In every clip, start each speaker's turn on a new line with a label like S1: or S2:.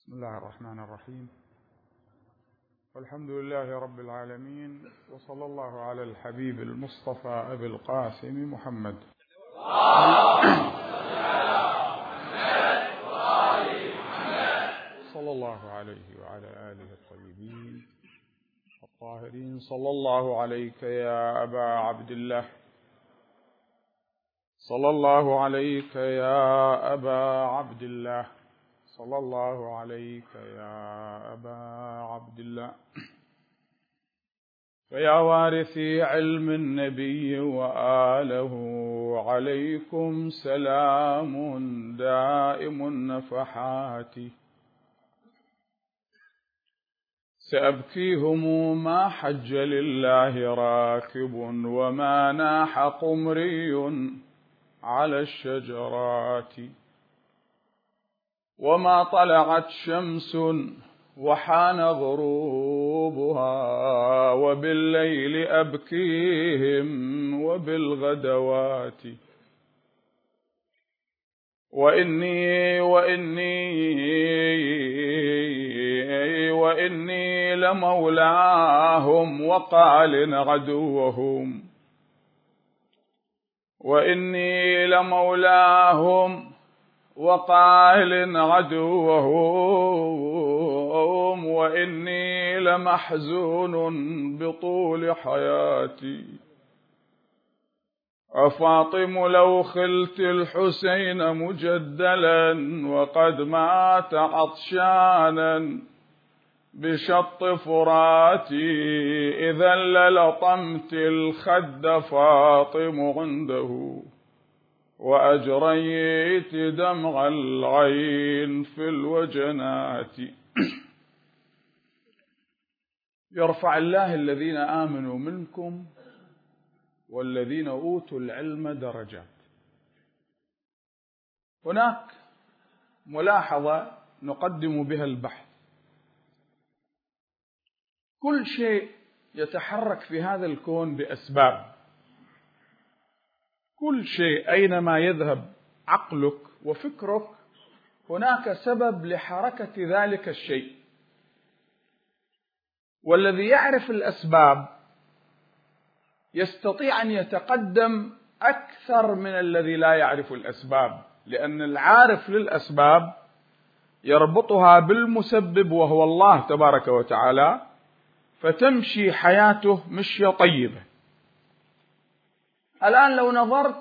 S1: بسم الله الرحمن الرحيم، والحمد لله رب العالمين، وصلى الله على الحبيب المصطفى أبي القاسم محمد صلى الله عليه وعلى آله الطيبين الطاهرين. صلى الله عليك يا أبا عبد الله، صلى الله عليك يا أبا عبد الله، صلى الله عليك يا أبا عبد الله. فيا وارثي علم النبي وآله، عليكم سلام دائم النفحات. سأبكي هموم حج لله راكب، وما ناح قمري على الشجرات. وما طلعت شمس وحان غروبها، وبالليل أبكيهم وبالغدوات. وإني لمولاهم وقال عدوهم، وإني لمولاهم وقال عدوهم، وإني لمحزون بطول حياتي. أفاطم لو خلت الحسين مجدلا، وقد مات عطشانا بشط فراتي. إذا للطمت الخد فاطم عنده، وأجريت دمع العين في الوجنات. يرفع الله الذين آمنوا منكم والذين أوتوا العلم درجات. هناك ملاحظة نقدم بها البحث. كل شيء يتحرك في هذا الكون بأسباب. كل شيء أينما يذهب عقلك وفكرك هناك سبب لحركة ذلك الشيء، والذي يعرف الأسباب يستطيع أن يتقدم أكثر من الذي لا يعرف الأسباب، لأن العارف للأسباب يربطها بالمسبب وهو الله تبارك وتعالى، فتمشي حياته مشية طيبة. الآن لو نظرت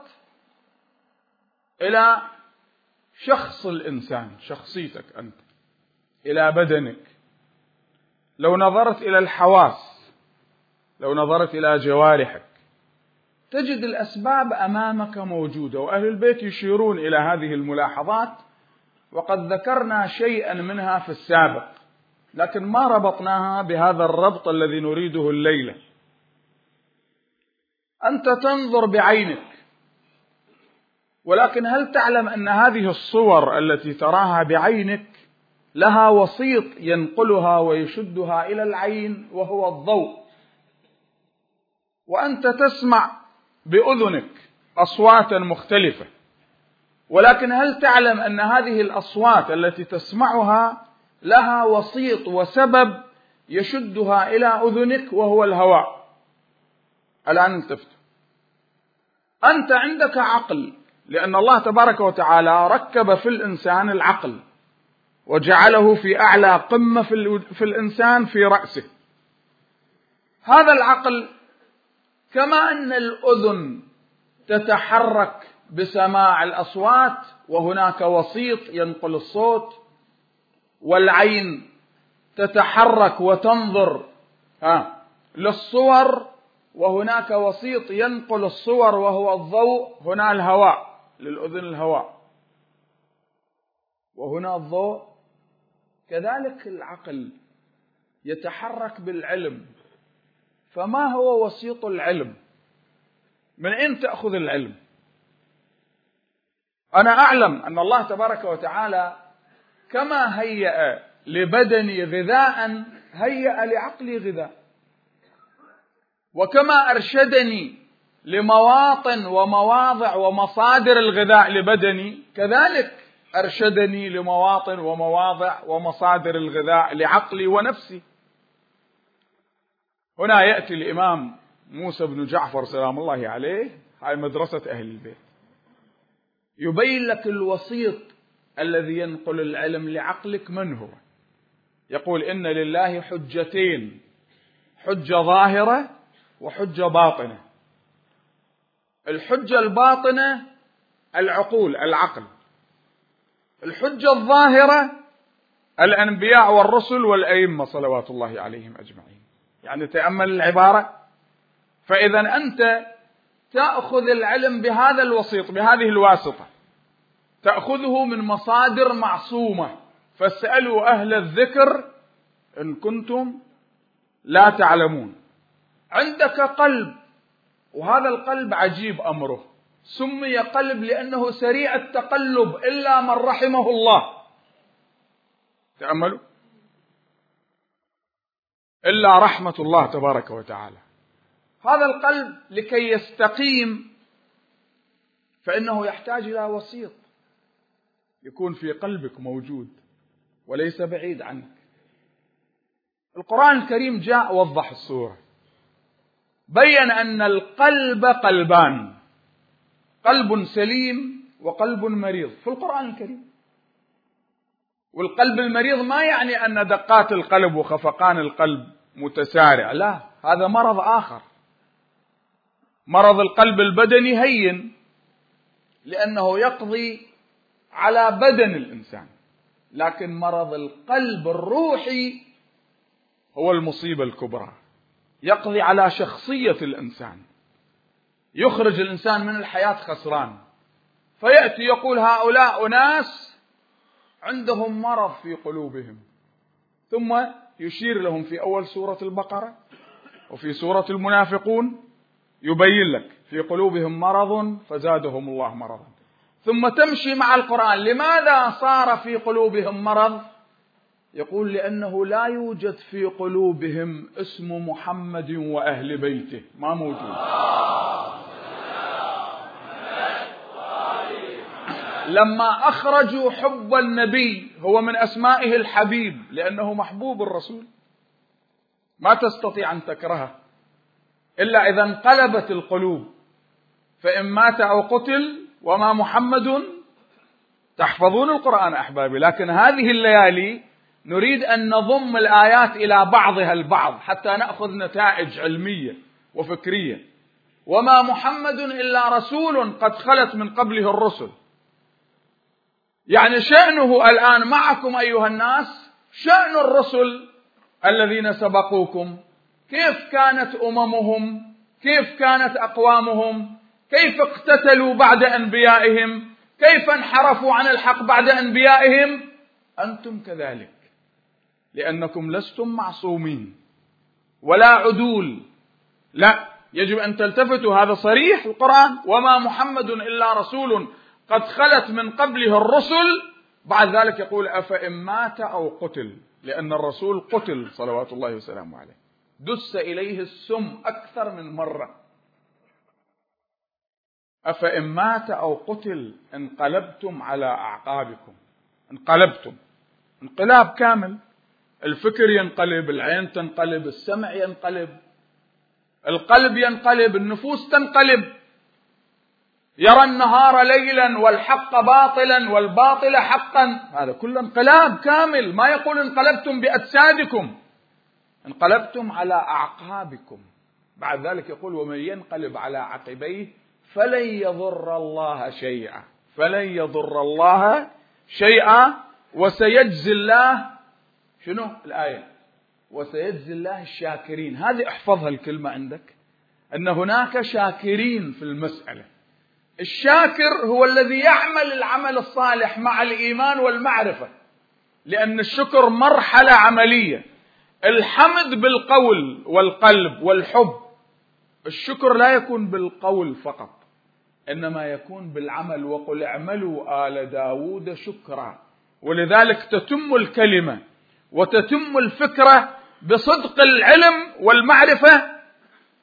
S1: إلى شخص الإنسان، شخصيتك أنت، إلى بدنك، لو نظرت إلى الحواس، لو نظرت إلى جوارحك، تجد الأسباب أمامك موجودة. وأهل البيت يشيرون إلى هذه الملاحظات، وقد ذكرنا شيئا منها في السابق، لكن ما ربطناها بهذا الربط الذي نريده الليلة. أنت تنظر بعينك، ولكن هل تعلم أن هذه الصور التي تراها بعينك لها وسيط ينقلها ويشدها إلى العين وهو الضوء؟ وأنت تسمع بأذنك أصواتا مختلفة، ولكن هل تعلم أن هذه الأصوات التي تسمعها لها وسيط وسبب يشدها إلى أذنك وهو الهواء؟ الآن التفت. أنت عندك عقل، لأن الله تبارك وتعالى ركب في الإنسان العقل وجعله في أعلى قمة في الإنسان في رأسه. هذا العقل كما أن الأذن تتحرك بسماع الأصوات وهناك وسيط ينقل الصوت، والعين تتحرك وتنظر للصور وهناك وسيط ينقل الصور وهو الضوء، هنا الهواء، للأذن الهواء وهنا الضوء، كذلك العقل يتحرك بالعلم. فما هو وسيط العلم؟ من أين تأخذ العلم؟ أنا أعلم أن الله تبارك وتعالى كما هيأ لبدني غذاء هيأ لعقلي غذاء، وكما أرشدني لمواطن ومواضع ومصادر الغذاء لبدني كذلك أرشدني لمواطن ومواضع ومصادر الغذاء لعقلي ونفسي. هنا يأتي الإمام موسى بن جعفر سلام الله عليه، هاي مدرسة أهل البيت، يبين لك الوسيط الذي ينقل العلم لعقلك من هو. يقول إن لله حجتين، حجة ظاهرة وحجة باطنة. الحجة الباطنة العقول، العقل. الحجة الظاهرة الأنبياء والرسل والأئمة صلوات الله عليهم أجمعين. يعني تأمل العبارة. فإذا أنت تأخذ العلم بهذا الوسيط، بهذه الواسطة، تأخذه من مصادر معصومة. فاسألوا أهل الذكر إن كنتم لا تعلمون. عندك قلب، وهذا القلب عجيب أمره، سمي قلب لأنه سريع التقلب إلا من رحمه الله. تأملوا، إلا رحمة الله تبارك وتعالى. هذا القلب لكي يستقيم فإنه يحتاج إلى وسيط يكون في قلبك موجود وليس بعيد عنك. القرآن الكريم جاء وضح الصورة، بيّن أن القلب قلبان، قلب سليم وقلب مريض في القرآن الكريم. والقلب المريض ما يعني أن دقات القلب وخفقان القلب متسارع، لا، هذا مرض آخر. مرض القلب البدني هين لأنه يقضي على بدن الإنسان، لكن مرض القلب الروحي هو المصيبة الكبرى، يقضي على شخصية الإنسان، يخرج الإنسان من الحياة خسران. فيأتي يقول هؤلاء ناس عندهم مرض في قلوبهم، ثم يشير لهم في أول سورة البقرة وفي سورة المنافقون، يبين لك في قلوبهم مرض فزادهم الله مرضا. ثم تمشي مع القرآن، لماذا صار في قلوبهم مرض؟ يقول لأنه لا يوجد في قلوبهم اسم محمد وأهل بيته، ما موجود. لما أخرجوا حب النبي، هو من أسمائه الحبيب لأنه محبوب الرسول، ما تستطيع أن تكرهه إلا إذا انقلبت القلوب. فإن مات أو قتل وما محمد، تحفظون القرآن أحبابي، لكن هذه الليالي نريد أن نضم الآيات إلى بعضها البعض حتى نأخذ نتائج علمية وفكرية. وما محمد إلا رسول قد خلت من قبله الرسل. يعني شأنه الآن معكم أيها الناس شأن الرسل الذين سبقوكم، كيف كانت أممهم، كيف كانت أقوامهم، كيف اقتتلوا بعد أنبيائهم، كيف انحرفوا عن الحق بعد أنبيائهم. أنتم كذلك، لأنكم لستم معصومين ولا عدول، لا، يجب أن تلتفتوا. هذا صريح القرآن، وما محمد إلا رسول قد خلت من قبله الرسل. بعد ذلك يقول أفإن مات أو قتل، لأن الرسول قتل صلوات الله وسلامه عليه، دس إليه السم أكثر من مرة. أفإن مات أو قتل انقلبتم على أعقابكم. انقلبتم انقلاب كامل، الفكر ينقلب، العين تنقلب، السمع ينقلب، القلب ينقلب، النفوس تنقلب. يرى النهار ليلا والحق باطلا والباطل حقا، هذا كله انقلاب كامل. ما يقول انقلبتم بأجسادكم، انقلبتم على أعقابكم. بعد ذلك يقول ومن ينقلب على عقبيه فلن يضر الله شيئا، فلن يضر الله شيئا وسيجزي الله. شنو الآية؟ وسيجزي الله الشاكرين. هذه احفظها الكلمة عندك، أن هناك شاكرين في المسألة. الشاكر هو الذي يعمل العمل الصالح مع الإيمان والمعرفة، لأن الشكر مرحلة عملية. الحمد بالقول والقلب والحب، الشكر لا يكون بالقول فقط، إنما يكون بالعمل. وقل اعملوا آل داود شكرا. ولذلك تتم الكلمة وتتم الفكرة بصدق العلم والمعرفة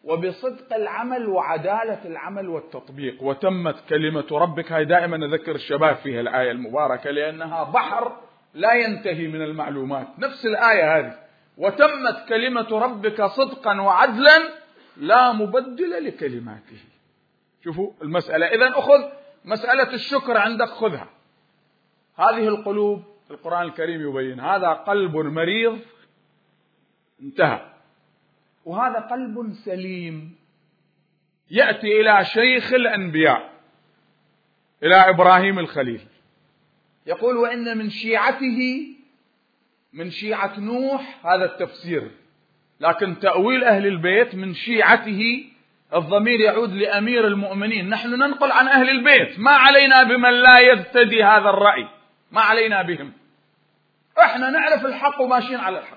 S1: وبصدق العمل وعدالة العمل والتطبيق. وتمت كلمة ربك، هاي دائما أذكر الشباب فيها الآية المباركة لأنها بحر لا ينتهي من المعلومات. نفس الآية هذه، وتمت كلمة ربك صدقا وعدلا لا مبدل لكلماته. شوفوا المسألة. إذن أخذ مسألة الشكر عندك، خذها. هذه القلوب القرآن الكريم يبين هذا قلب مريض انتهى، وهذا قلب سليم يأتي إلى شيخ الأنبياء، إلى إبراهيم الخليل، يقول وإن من شيعته، من شيعة نوح، هذا التفسير، لكن تأويل أهل البيت من شيعته الضمير يعود لأمير المؤمنين. نحن ننقل عن أهل البيت، ما علينا بمن لا يرتدي هذا الرأي، ما علينا بهم، احنا نعرف الحق وماشيين على الحق.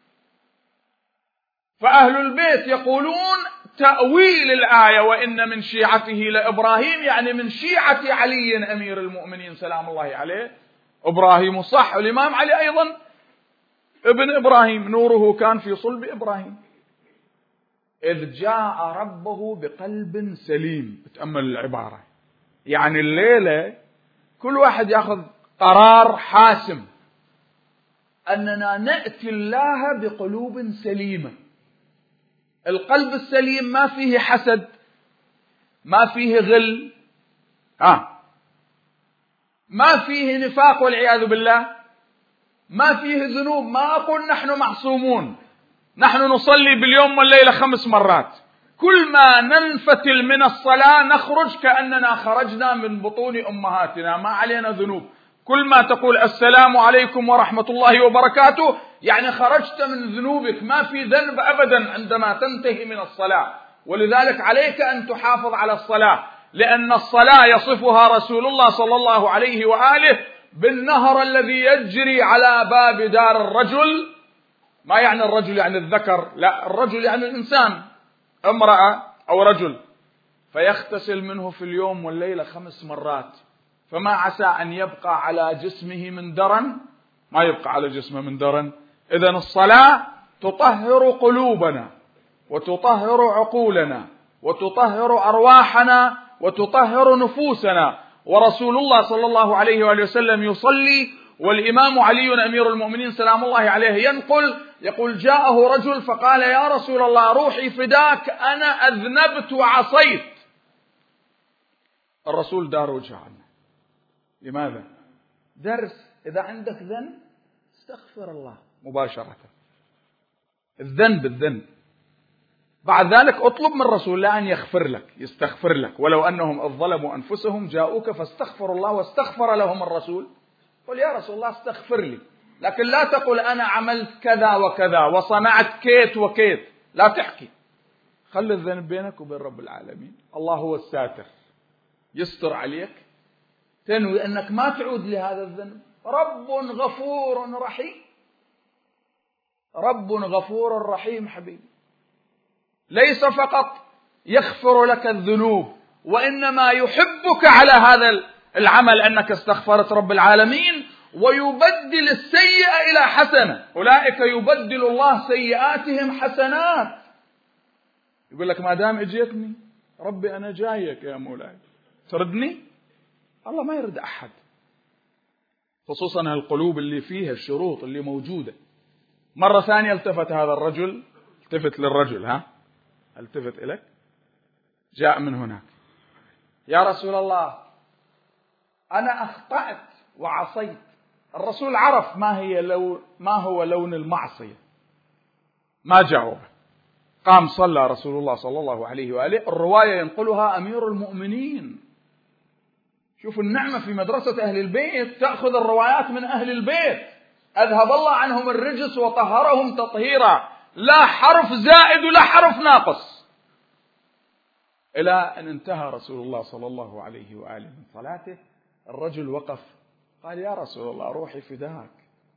S1: فأهل البيت يقولون تأويل الآية وإن من شيعته لإبراهيم، يعني من شيعة علي أمير المؤمنين سلام الله عليه. إبراهيم صح، والإمام علي أيضا ابن إبراهيم، نوره كان في صلب إبراهيم. إذ جاء ربه بقلب سليم. تأمل العبارة، يعني الليلة كل واحد يأخذ قرار حاسم أننا نأتي الله بقلوب سليمة. القلب السليم ما فيه حسد، ما فيه غل، ما فيه نفاق والعياذ بالله، ما فيه ذنوب. ما أقول نحن معصومون، نحن نصلي باليوم والليلة 5 مرات، كل ما ننفتل من الصلاة نخرج كأننا خرجنا من بطون أمهاتنا، ما علينا ذنوب. كل ما تقول السلام عليكم ورحمة الله وبركاته يعني خرجت من ذنوبك، ما في ذنب أبدا عندما تنتهي من الصلاة. ولذلك عليك أن تحافظ على الصلاة، لأن الصلاة يصفها رسول الله صلى الله عليه وآله بالنهر الذي يجري على باب دار الرجل. ما يعني الرجل يعني الذكر، لا، الرجل يعني الإنسان، امرأة أو رجل، فيغتسل منه في اليوم والليلة 5 مرات، فما عسى أن يبقى على جسمه من درن، ما يبقى على جسمه من درن. إذن الصلاة تطهر قلوبنا وتطهر عقولنا وتطهر أرواحنا وتطهر نفوسنا. ورسول الله صلى الله عليه وآله وسلم يصلي، والإمام علي أمير المؤمنين سلام الله عليه يقول جاءه رجل فقال يا رسول الله روحي فداك، أنا أذنبت وعصيت. الرسول دار وجهه عنه. لماذا؟ درس، إذا عندك ذنب استغفر الله مباشرة، الذنب. بعد ذلك اطلب من رسول الله أن يغفر لك، يستغفر لك، ولو أنهم إذ ظلموا أنفسهم جاءوك فاستغفروا الله واستغفر لهم الرسول. قل يا رسول الله استغفر لي، لكن لا تقل أنا عملت كذا وكذا وصنعت كيت وكيت، لا تحكي. خلي الذنب بينك وبين رب العالمين، الله هو الساتر، يستر عليك، تنوي أنك ما تعود لهذا الذنب. رب غفور رحيم، رب غفور رحيم حبيبي، ليس فقط يغفر لك الذنوب، وإنما يحبك على هذا العمل أنك استغفرت رب العالمين، ويبدل السيئة إلى حسنة. أولئك يبدل الله سيئاتهم حسنات. يقول لك ما دام اجيتني ربي أنا جايك يا مولاي، تردني؟ الله ما يرد أحد، خصوصا القلوب اللي فيها الشروط اللي موجودة. مرة ثانية التفت هذا الرجل، التفت للرجل، التفت إليك، جاء من هناك، يا رسول الله أنا أخطأت وعصيت. الرسول عرف ما هو لون المعصية، ما جاوب، قام صلى رسول الله صلى الله عليه وآله. الرواية ينقلها أمير المؤمنين. شوفوا النعمة في مدرسة أهل البيت، تأخذ الروايات من أهل البيت، أذهب الله عنهم الرجس وطهرهم تطهيرا، لا حرف زائد ولا حرف ناقص. إلى أن انتهى رسول الله صلى الله عليه وآله من صلاته. الرجل وقف قال يا رسول الله روحي فداك،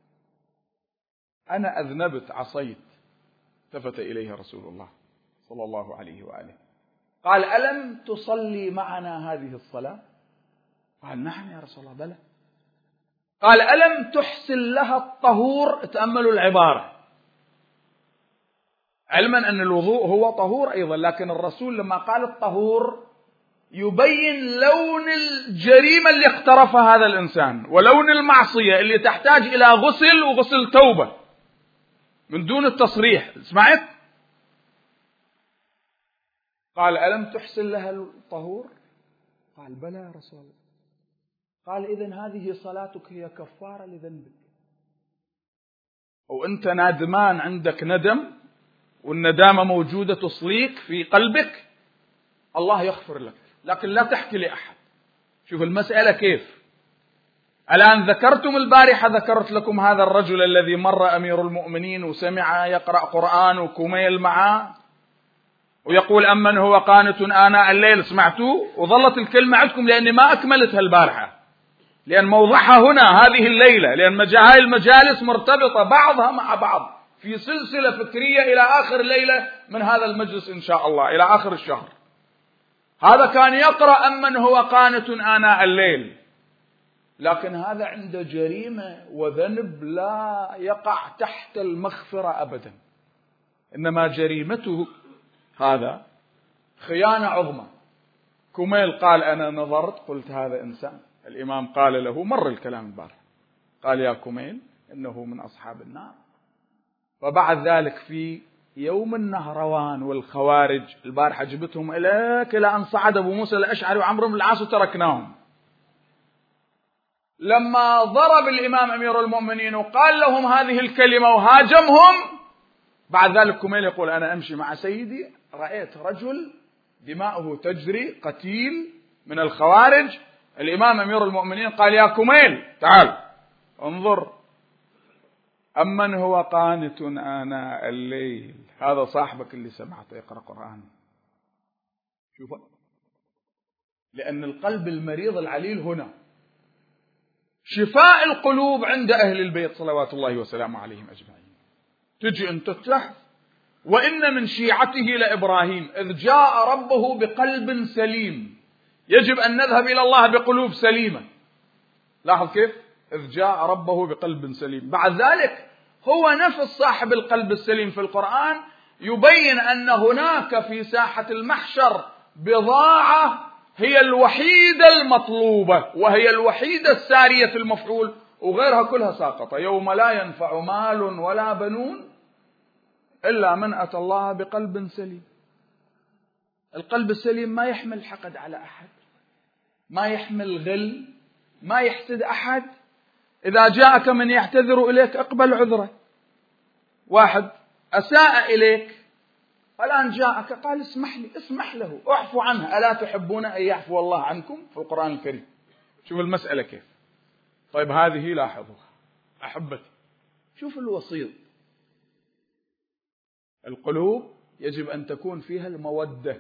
S1: أنا أذنبت عصيت. التفت إليه رسول الله صلى الله عليه وآله قال ألم تصلي معنا هذه الصلاة؟ قال نعم يا رسول الله بلى. قال ألم تحسن لها الطهور؟ تأملوا العبارة، علما أن الوضوء هو طهور أيضا، لكن الرسول لما قال الطهور يبين لون الجريمة اللي اقترفها هذا الإنسان ولون المعصية اللي تحتاج إلى غسل وغسل توبة من دون التصريح. سمعت؟ قال ألم تحسن لها الطهور؟ قال بلى يا رسول الله. قال إذن هذه صلاتك هي كفارة لذنبك، وأنت نادمان عندك ندم والندامة موجودة تصليك في قلبك، الله يغفر لك، لكن لا تحكي لأحد. شوف المسألة كيف. الآن ذكرتم البارحة، ذكرت لكم هذا الرجل الذي مر أمير المؤمنين وسمع يقرأ قرآن وكميل معه ويقول أمن هو قانت آناء الليل. سمعتوا؟ وظلت الكلمة عندكم لأني ما أكملتها البارحة، لأن موضعها هنا هذه الليلة، لأن هاي المجالس مرتبطة بعضها مع بعض في سلسلة فكرية إلى آخر ليلة من هذا المجلس إن شاء الله، إلى آخر الشهر. هذا كان يقرأ أمن هو قانت آناء الليل، لكن هذا عنده جريمة وذنب لا يقع تحت المغفرة أبدا، إنما جريمته هذا خيانة عظمى. كميل قال أنا نظرت قلت هذا إنسان. الإمام قال له، مر الكلام البارح، قال يا كميل إنه من أصحاب النار. وبعد ذلك في يوم النهروان والخوارج البارحة جبتهم إليك إلى أن صعد أبو موسى الأشعري وعمرو بن العاص وتركناهم. لما ضرب الإمام أمير المؤمنين وقال لهم هذه الكلمة وهاجمهم، بعد ذلك كميل يقول أنا أمشي مع سيدي رأيت رجل دماؤه تجري قتيل من الخوارج. الإمام أمير المؤمنين قال يا كميل تعال انظر أمن هو قانت آناء الليل، هذا صاحبك اللي سمعته يقرأ قرآن. شوف، لأن القلب المريض العليل هنا شفاء القلوب عند أهل البيت صلوات الله وسلامه عليهم أجمعين. تجي أنت تحت وإن من شيعته لإبراهيم إذ جاء ربه بقلب سليم. يجب أن نذهب إلى الله بقلوب سليمة. لاحظ كيف إذ جاء ربه بقلب سليم. بعد ذلك هو نفس صاحب القلب السليم في القرآن يبين أن هناك في ساحة المحشر بضاعة هي الوحيدة المطلوبة وهي الوحيدة السارية المفعول، وغيرها كلها ساقطة. يوم لا ينفع مال ولا بنون إلا من أتى الله بقلب سليم. القلب السليم ما يحمل حقد على أحد، ما يحمل غل، ما يحسد أحد. إذا جاءك من يعتذر إليك اقبل عذره. واحد أساء إليك الآن جاءك قال اسمح لي، اسمح له، اعفو عنه. ألا تحبون أن يعفو الله عنكم في القرآن الكريم؟ شوف المسألة كيف. طيب هذه لاحظوها أحبتي، شوف الوسيط. القلوب يجب أن تكون فيها المودة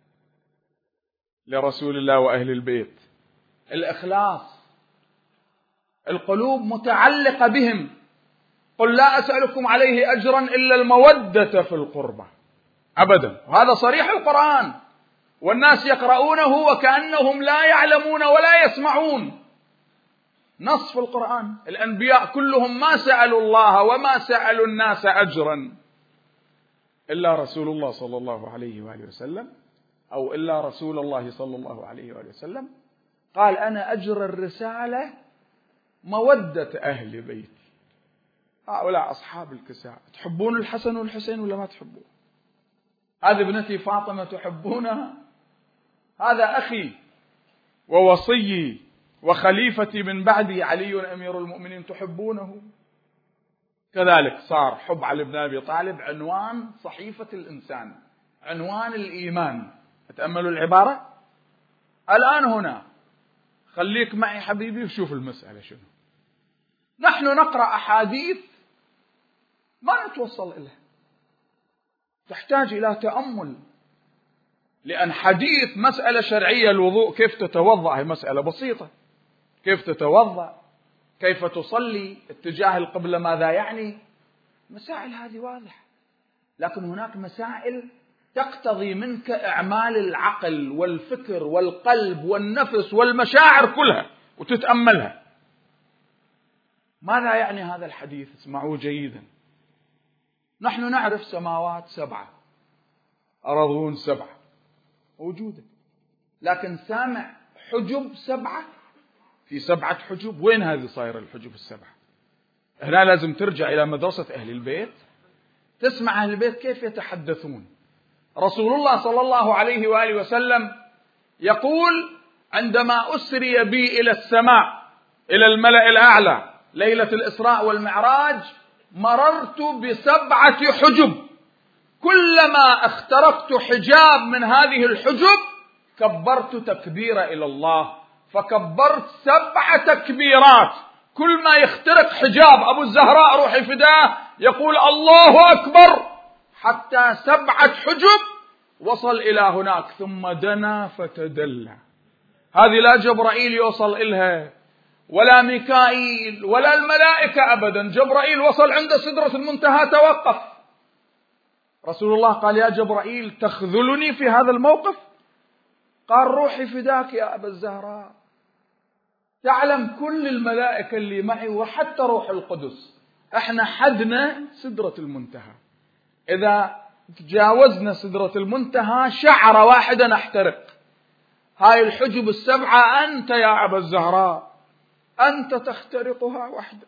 S1: لرسول الله وأهل البيت، الإخلاص. القلوب متعلقة بهم. قل لا أسألكم عليه أجرا إلا المودة في القربة أبدا. وهذا صريح القرآن، والناس يقرؤونه وكأنهم لا يعلمون ولا يسمعون. نص في القرآن. الأنبياء كلهم ما سألوا الله وما سألوا الناس أجرا إلا رسول الله صلى الله عليه وآله وسلم، أو إلا رسول الله صلى الله عليه وآله وسلم قال أنا أجر الرسالة مودة أهل بيتي. هؤلاء أصحاب الكساء. تحبون الحسن والحسين ولا ما تحبون؟ هذه ابنتي فاطمة تحبونها؟ هذا أخي ووصيي وخليفتي من بعدي علي أمير المؤمنين تحبونه؟ كذلك صار حب علي بن أبي طالب عنوان صحيفة الإنسان، عنوان الإيمان. تأملوا العبارة الآن هنا. خليك معي حبيبي وشوف المسألة شنو. نحن نقرأ أحاديث ما نتوصل إليها، تحتاج إلى تأمل. لأن حديث مسألة شرعية الوضوء كيف تتوضأ هي مسألة بسيطة. كيف تتوضأ، كيف تصلي، اتجاه القبلة ماذا يعني، مسائل هذه واضحة. لكن هناك مسائل تقتضي منك إعمال العقل والفكر والقلب والنفس والمشاعر كلها وتتأملها. ماذا يعني هذا الحديث؟ اسمعوا جيدا. نحن نعرف سماوات 7، أرضون 7 موجودة، لكن سامع حجب 7، في 7 حجب. وين هذه صايرة الحجب 7؟ هنا لازم ترجع إلى مدرسة أهل البيت، تسمع أهل البيت كيف يتحدثون. رسول الله صلى الله عليه وآله وسلم يقول: عندما أسري بي إلى السماء إلى الملأ الأعلى ليلة الإسراء والمعراج، مررت ب7 حجب، كلما اخترقت حجاب من هذه الحجب كبرت تكبيرة إلى الله، فكبرت 7 تكبيرات. كل ما يخترق حجاب أبو الزهراء روحي فداه يقول الله أكبر، حتى 7 حجب وصل إلى هناك، ثم دنا فتدلى. هذه لا جبرائيل يوصل إلها ولا ميكائيل ولا الملائكة أبدا. جبرائيل وصل عند سدرة المنتهى توقف. رسول الله قال: يا جبرائيل تخذلني في هذا الموقف؟ قال: روحي فداك يا أبا الزهراء، تعلم كل الملائكة اللي معي وحتى روح القدس احنا حدنا سدرة المنتهى، إذا تجاوزنا سدرة المنتهى شعرة واحدة نحترق. هاي الحجب 7 أنت يا أبا الزهراء أنت تخترقها وحدك.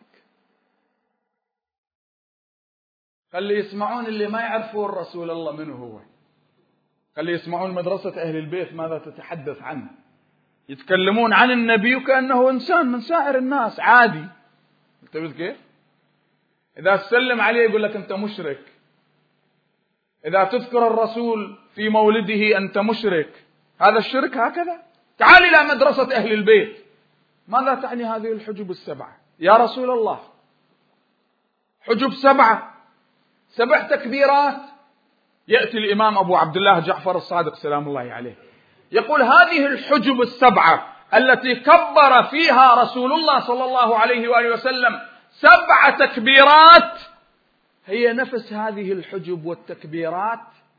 S1: خلي يسمعون اللي ما يعرفون رسول الله منه هو، خلي يسمعون مدرسة أهل البيت ماذا تتحدث عنه. يتكلمون عن النبي كأنه إنسان من سائر الناس عادي. انتبهت كيف؟ إذا تسلم عليه يقول لك أنت مشرك، إذا تذكر الرسول في مولده أنت مشرك. هذا الشرك هكذا. تعال إلى مدرسة أهل البيت، ماذا تعني هذه الحجب 7 يا رسول الله؟ حجب 7 تكبيرات. يأتي الإمام أبو عبد الله جعفر الصادق سلام الله عليه يقول: هذه الحجب 7 التي كبر فيها رسول الله صلى الله عليه وآله وسلم 7 تكبيرات، هي نفس هذه الحجب والتكبيرات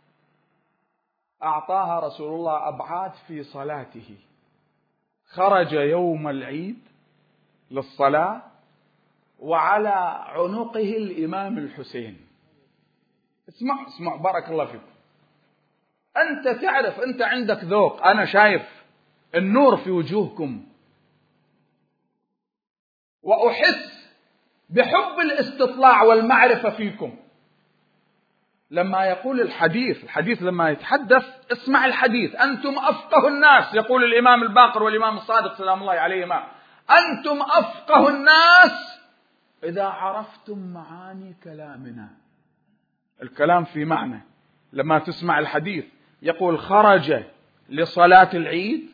S1: أعطاها رسول الله أبعاد في صلاته. خرج يوم العيد للصلاة وعلى عنقه الإمام الحسين. اسمع بارك الله فيكم. أنت تعرف، أنت عندك ذوق، أنا شايف النور في وجوهكم، وأحس بحب الاستطلاع والمعرفة فيكم. لما يقول الحديث لما يتحدث اسمع الحديث. أنتم أفقه الناس، يقول الإمام الباقر والإمام الصادق سلام الله عليهما: أنتم أفقه الناس إذا عرفتم معاني كلامنا. الكلام في معنى. لما تسمع الحديث يقول: خرج لصلاة العيد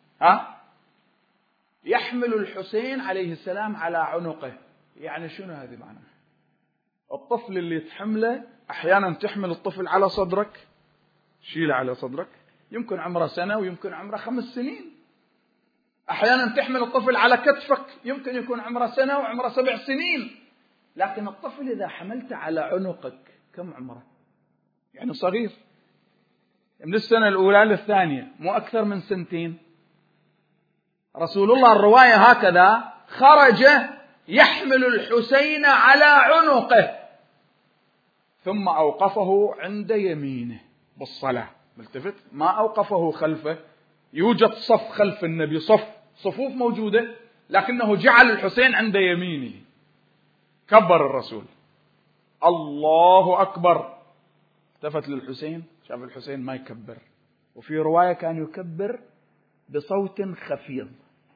S1: يحمل الحسين عليه السلام على عنقه. يعني شنو هذه معنى؟ الطفل اللي تحمله أحيانا تحمل الطفل على صدرك، شيله على صدرك، يمكن عمره 1 ويمكن عمره 5 سنين. أحيانا تحمل الطفل على كتفك، يمكن يكون عمره 1 وعمره 7 سنين. لكن الطفل إذا حملته على عنقك كم عمره؟ يعني صغير، من السنة الأولى للثانية، مو أكثر من 2 سنين. رسول الله الرواية هكذا: خرج يحمل الحسين على عنقه ثم أوقفه عند يمينه بالصلاة. ملتفت، ما أوقفه خلفه. يوجد صف خلف النبي، صفوف موجودة، لكنه جعل الحسين عند يمينه. كبر الرسول الله أكبر، التفت للحسين، شاف الحسين ما يكبر، وفي رواية كان يكبر بصوت خفيض.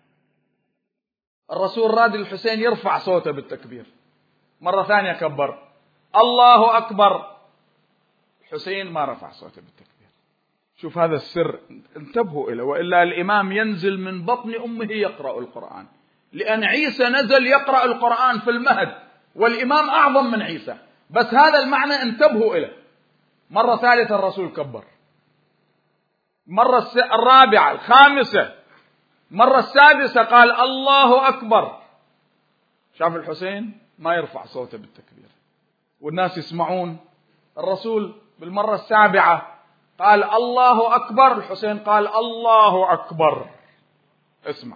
S1: الرسول راد الحسين يرفع صوته بالتكبير. مرة ثانية كبر الله أكبر، الحسين ما رفع صوته بالتكبير. شوف هذا السر، انتبهوا إليه، وإلا الإمام ينزل من بطن أمه يقرأ القرآن، لأن عيسى نزل يقرأ القرآن في المهد، والإمام أعظم من عيسى. بس هذا المعنى انتبهوا إليه. مرة ثالثة الرسول كبر، مرة الرابعة، الخامسة، مرة السادسة قال الله أكبر. شاف الحسين ما يرفع صوته بالتكبير والناس يسمعون. الرسول بالمرة السابعة قال الله أكبر، الحسين قال الله أكبر. اسمع،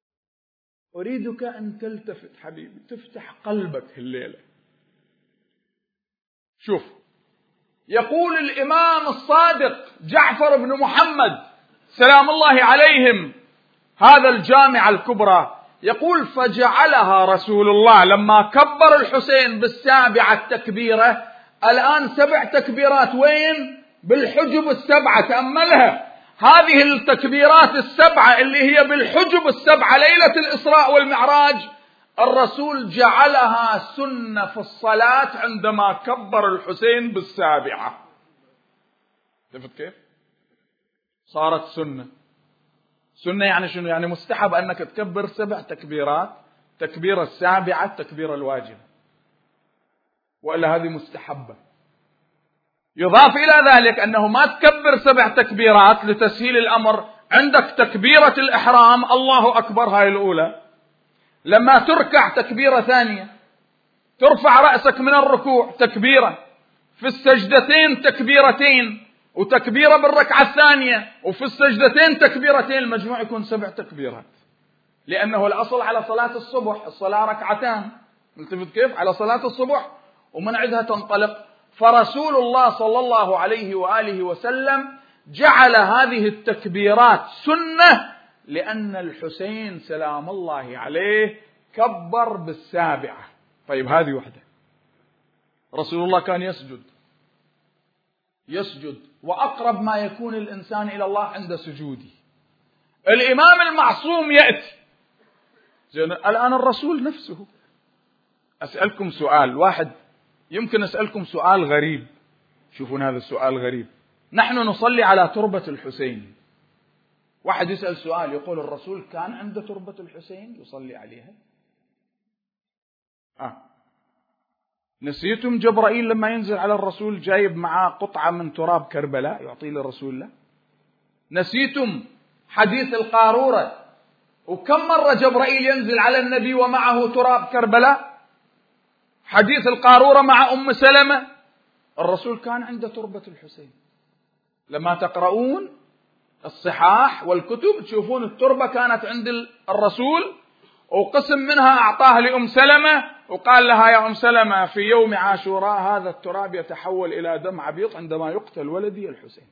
S1: أريدك أن تلتفت حبيبي، تفتح قلبك الليلة. شوف، يقول الإمام الصادق جعفر بن محمد سلام الله عليهم هذا الجامع الكبرى، يقول: فجعلها رسول الله لما كبر الحسين بالسابعة التكبيرة. الآن 7 تكبيرات وين؟ بالحجب السبعة. تأملها، هذه التكبيرات السبعة اللي هي بالحجب السبعة ليلة الإسراء والمعراج، الرسول جعلها سنة في الصلاة عندما كبر الحسين بالسابعة. شفت كيف؟ صارت سنة. سنة يعني شنو؟ يعني مستحب أنك تكبر 7 تكبيرات، تكبيرة السابعة التكبيرة الواجبة، وإلا هذه مستحبة. يضاف إلى ذلك أنه ما تكبر 7 تكبيرات لتسهيل الأمر. عندك تكبيرة الإحرام الله أكبر، هاي الأولى. لما تركع تكبيرة ثانية، ترفع رأسك من الركوع تكبيرة، في السجدتين تكبيرتين، وتكبيرة بالركعة الثانية، وفي السجدتين تكبيرتين، المجموع يكون 7 تكبيرات. لأنه الأصل على صلاة الصبح الصلاة ركعتان، ملتفت كيف؟ على صلاة الصبح ومن عندها تنطلق. فرسول الله صلى الله عليه وآله وسلم جعل هذه التكبيرات سنة، لأن الحسين سلام الله عليه كبر بالسابعة. طيب هذه وحدة. رسول الله كان يسجد وأقرب ما يكون الإنسان إلى الله عند سجوده. الإمام المعصوم يأتي. الآن الرسول نفسه. أسألكم سؤال واحد، يمكن أسألكم سؤال غريب. شوفون هذا السؤال غريب. نحن نصلي على تربة الحسين. واحد يسأل سؤال يقول: الرسول كان عنده تربة الحسين يصلي عليها؟ نسيتم جبرائيل لما ينزل على الرسول جايب معاه قطعة من تراب كربلاء يعطيه للرسول له؟ نسيتم حديث القارورة وكم مرة جبرائيل ينزل على النبي ومعه تراب كربلاء؟ حديث القارورة مع أم سلمة. الرسول كان عنده تربة الحسين. لما تقرؤون الصحاح والكتب تشوفون التربة كانت عند الرسول، وقسم منها أعطاها لأم سلمة وقال لها: يا أم سلمة في يوم عاشوراء هذا التراب يتحول إلى دم عبيط عندما يقتل ولدي الحسين.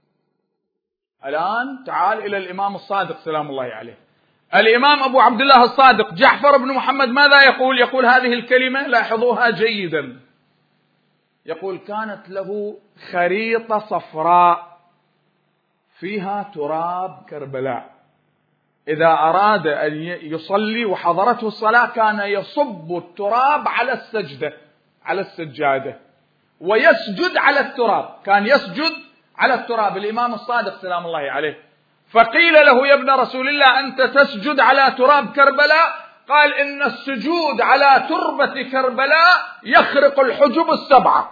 S1: الآن تعال إلى الإمام الصادق سلام الله عليه. الإمام أبو عبد الله الصادق جعفر بن محمد ماذا يقول؟ يقول هذه الكلمة، لاحظوها جيدا. يقول: كانت له خريطة صفراء فيها تراب كربلاء، إذا أراد أن يصلي وحضرته الصلاة كان يصب التراب على السجادة ويسجد على التراب، كان يسجد على التراب الإمام الصادق سلام الله عليه. فقيل له: يا ابن رسول الله أنت تسجد على تراب كربلاء؟ قال: إن السجود على تربة كربلاء يخرق الحجب السبعة.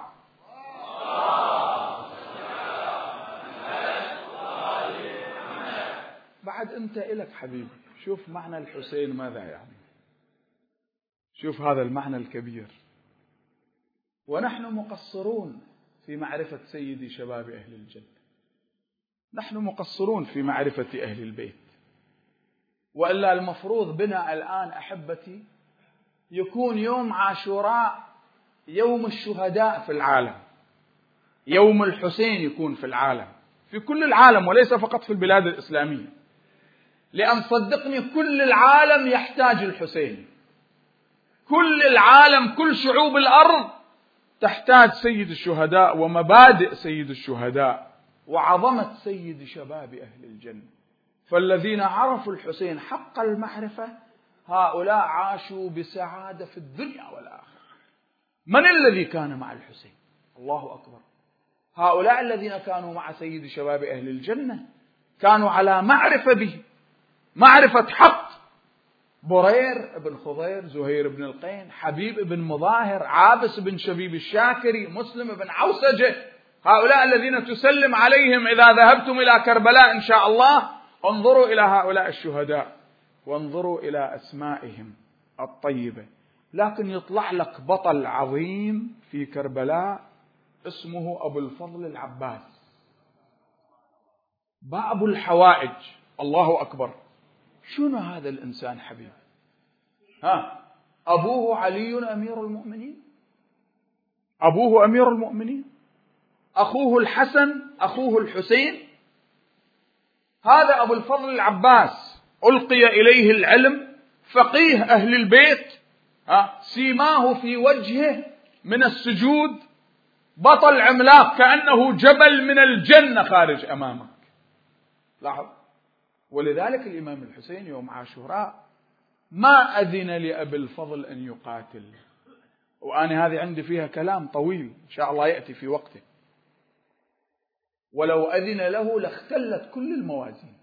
S1: بعد أنت إلك حبيبي، شوف معنى الحسين ماذا يعني، شوف هذا المعنى الكبير. ونحن مقصرون في معرفة سيد شباب أهل الجنة، نحن مقصرون في معرفة أهل البيت. وإلا المفروض بنا الآن أحبتي يكون يوم عاشوراء يوم الشهداء في العالم، يوم الحسين يكون في العالم، في كل العالم وليس فقط في البلاد الإسلامية. لأن صدقني كل العالم يحتاج الحسين، كل العالم، كل شعوب الأرض تحتاج سيد الشهداء ومبادئ سيد الشهداء وعظمة سيد شباب أهل الجنة. فالذين عرفوا الحسين حق المعرفة هؤلاء عاشوا بسعادة في الدنيا والآخرة. من الذي كان مع الحسين؟ الله أكبر. هؤلاء الذين كانوا مع سيد شباب أهل الجنة كانوا على معرفة به، معرفة حق. برير بن خضير، زهير بن القين، حبيب بن مظاهر، عابس بن شبيب الشاكري، مسلم بن عوسجة، هؤلاء الذين تسلم عليهم إذا ذهبتم إلى كربلاء إن شاء الله. انظروا إلى هؤلاء الشهداء وانظروا إلى أسمائهم الطيبة. لكن يطلع لك بطل عظيم في كربلاء اسمه أبو الفضل العباس، باب الحوائج. الله أكبر. شنو هذا الإنسان حبيب؟ أبوه علي أمير المؤمنين، أبوه أمير المؤمنين، أخوه الحسن، أخوه الحسين. هذا أبو الفضل العباس ألقي إليه العلم، فقيه أهل البيت، سيماه في وجهه من السجود، بطل عملاق كأنه جبل من الجنة خارج أمامك. لاحظ. ولذلك الإمام الحسين يوم عاشوراء ما أذن لأبي الفضل أن يقاتل، وأنا هذه عندي فيها كلام طويل إن شاء الله يأتي في وقته. ولو أذن له لاختلت كل الموازين،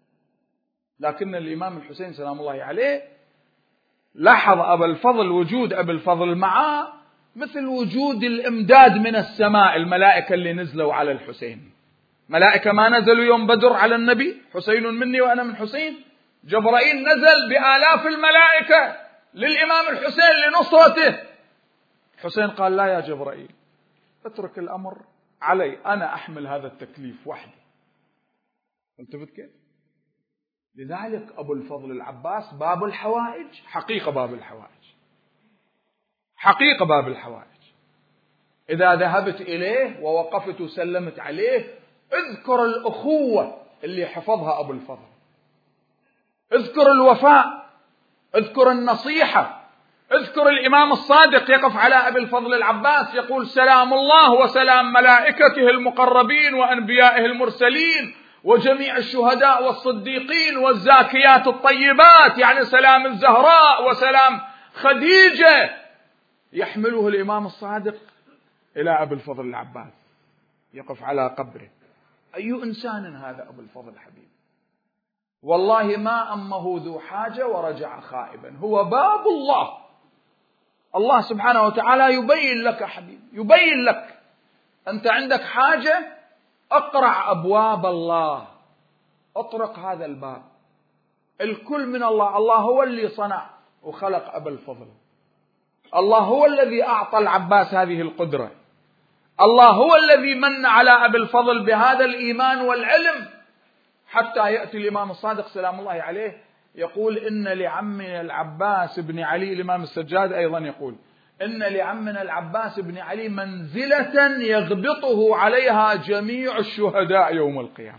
S1: لكن الإمام الحسين سلام الله عليه لاحظ أبا الفضل، وجود أبا الفضل معه مثل وجود الإمداد من السماء، الملائكة اللي نزلوا على الحسين. ملائكة ما نزلوا يوم بدر على النبي، حسين مني وأنا من حسين. جبرائيل نزل بآلاف الملائكة للإمام الحسين لنصرته. حسين قال لا يا جبرائيل، اترك الأمر علي، أنا أحمل هذا التكليف وحدي. انتبه كيف؟ لذلك أبو الفضل العباس باب الحوائج، حقيقة باب الحوائج، حقيقة باب الحوائج. إذا ذهبت إليه ووقفت وسلمت عليه، اذكر الأخوة اللي حفظها أبو الفضل، اذكر الوفاء، اذكر النصيحة، اذكر الإمام الصادق يقف على أبي الفضل العباس يقول سلام الله وسلام ملائكته المقربين وأنبيائه المرسلين وجميع الشهداء والصديقين والزاكيات الطيبات، يعني سلام الزهراء وسلام خديجة، يحمله الإمام الصادق إلى أبي الفضل العباس يقف على قبره. أي إنسان هذا أبو الفضل الحبيب؟ والله ما أمه ذو حاجة ورجع خائبا، هو باب الله. الله سبحانه وتعالى يبين لك حبيب، يبين لك أنت عندك حاجة، أقرع أبواب الله، أطرق هذا الباب. الكل من الله. الله هو اللي صنع وخلق أبا الفضل، الله هو الذي أعطى العباس هذه القدرة، الله هو الذي من على أبي الفضل بهذا الإيمان والعلم، حتى يأتي الإمام الصادق سلام الله عليه يقول إن لعمنا العباس بن علي، الإمام السجاد أيضا يقول إن لعمنا العباس بن علي منزلة يغبطه عليها جميع الشهداء يوم القيامة.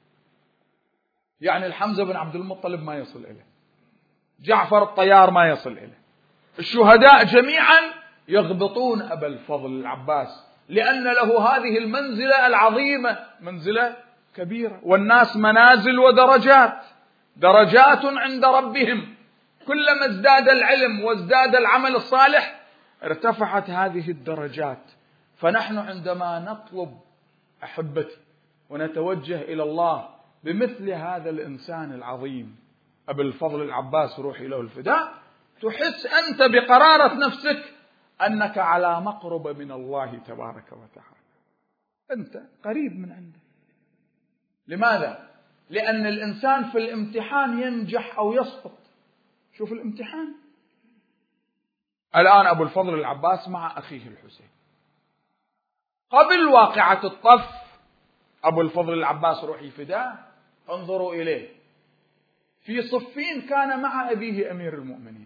S1: يعني الحمزة بن عبد المطلب ما يصل إليه، جعفر الطيار ما يصل إليه، الشهداء جميعا يغبطون أبا الفضل العباس، لأن له هذه المنزلة العظيمة، منزلة كبيرة. والناس منازل ودرجات، درجات عند ربهم، كلما ازداد العلم وازداد العمل الصالح ارتفعت هذه الدرجات. فنحن عندما نطلب أحبتي ونتوجه إلى الله بمثل هذا الإنسان العظيم أبي الفضل العباس روحي له الفداء، تحس أنت بقرارة نفسك أنك على مقرب من الله تبارك وتعالى، أنت قريب من عنده. لماذا؟ لأن الإنسان في الامتحان ينجح أو يسقط. شوف الامتحان. الآن أبو الفضل العباس مع أخيه الحسين، قبل واقعة الطف أبو الفضل العباس روحي فداه، انظروا إليه في صفين كان مع أبيه أمير المؤمنين.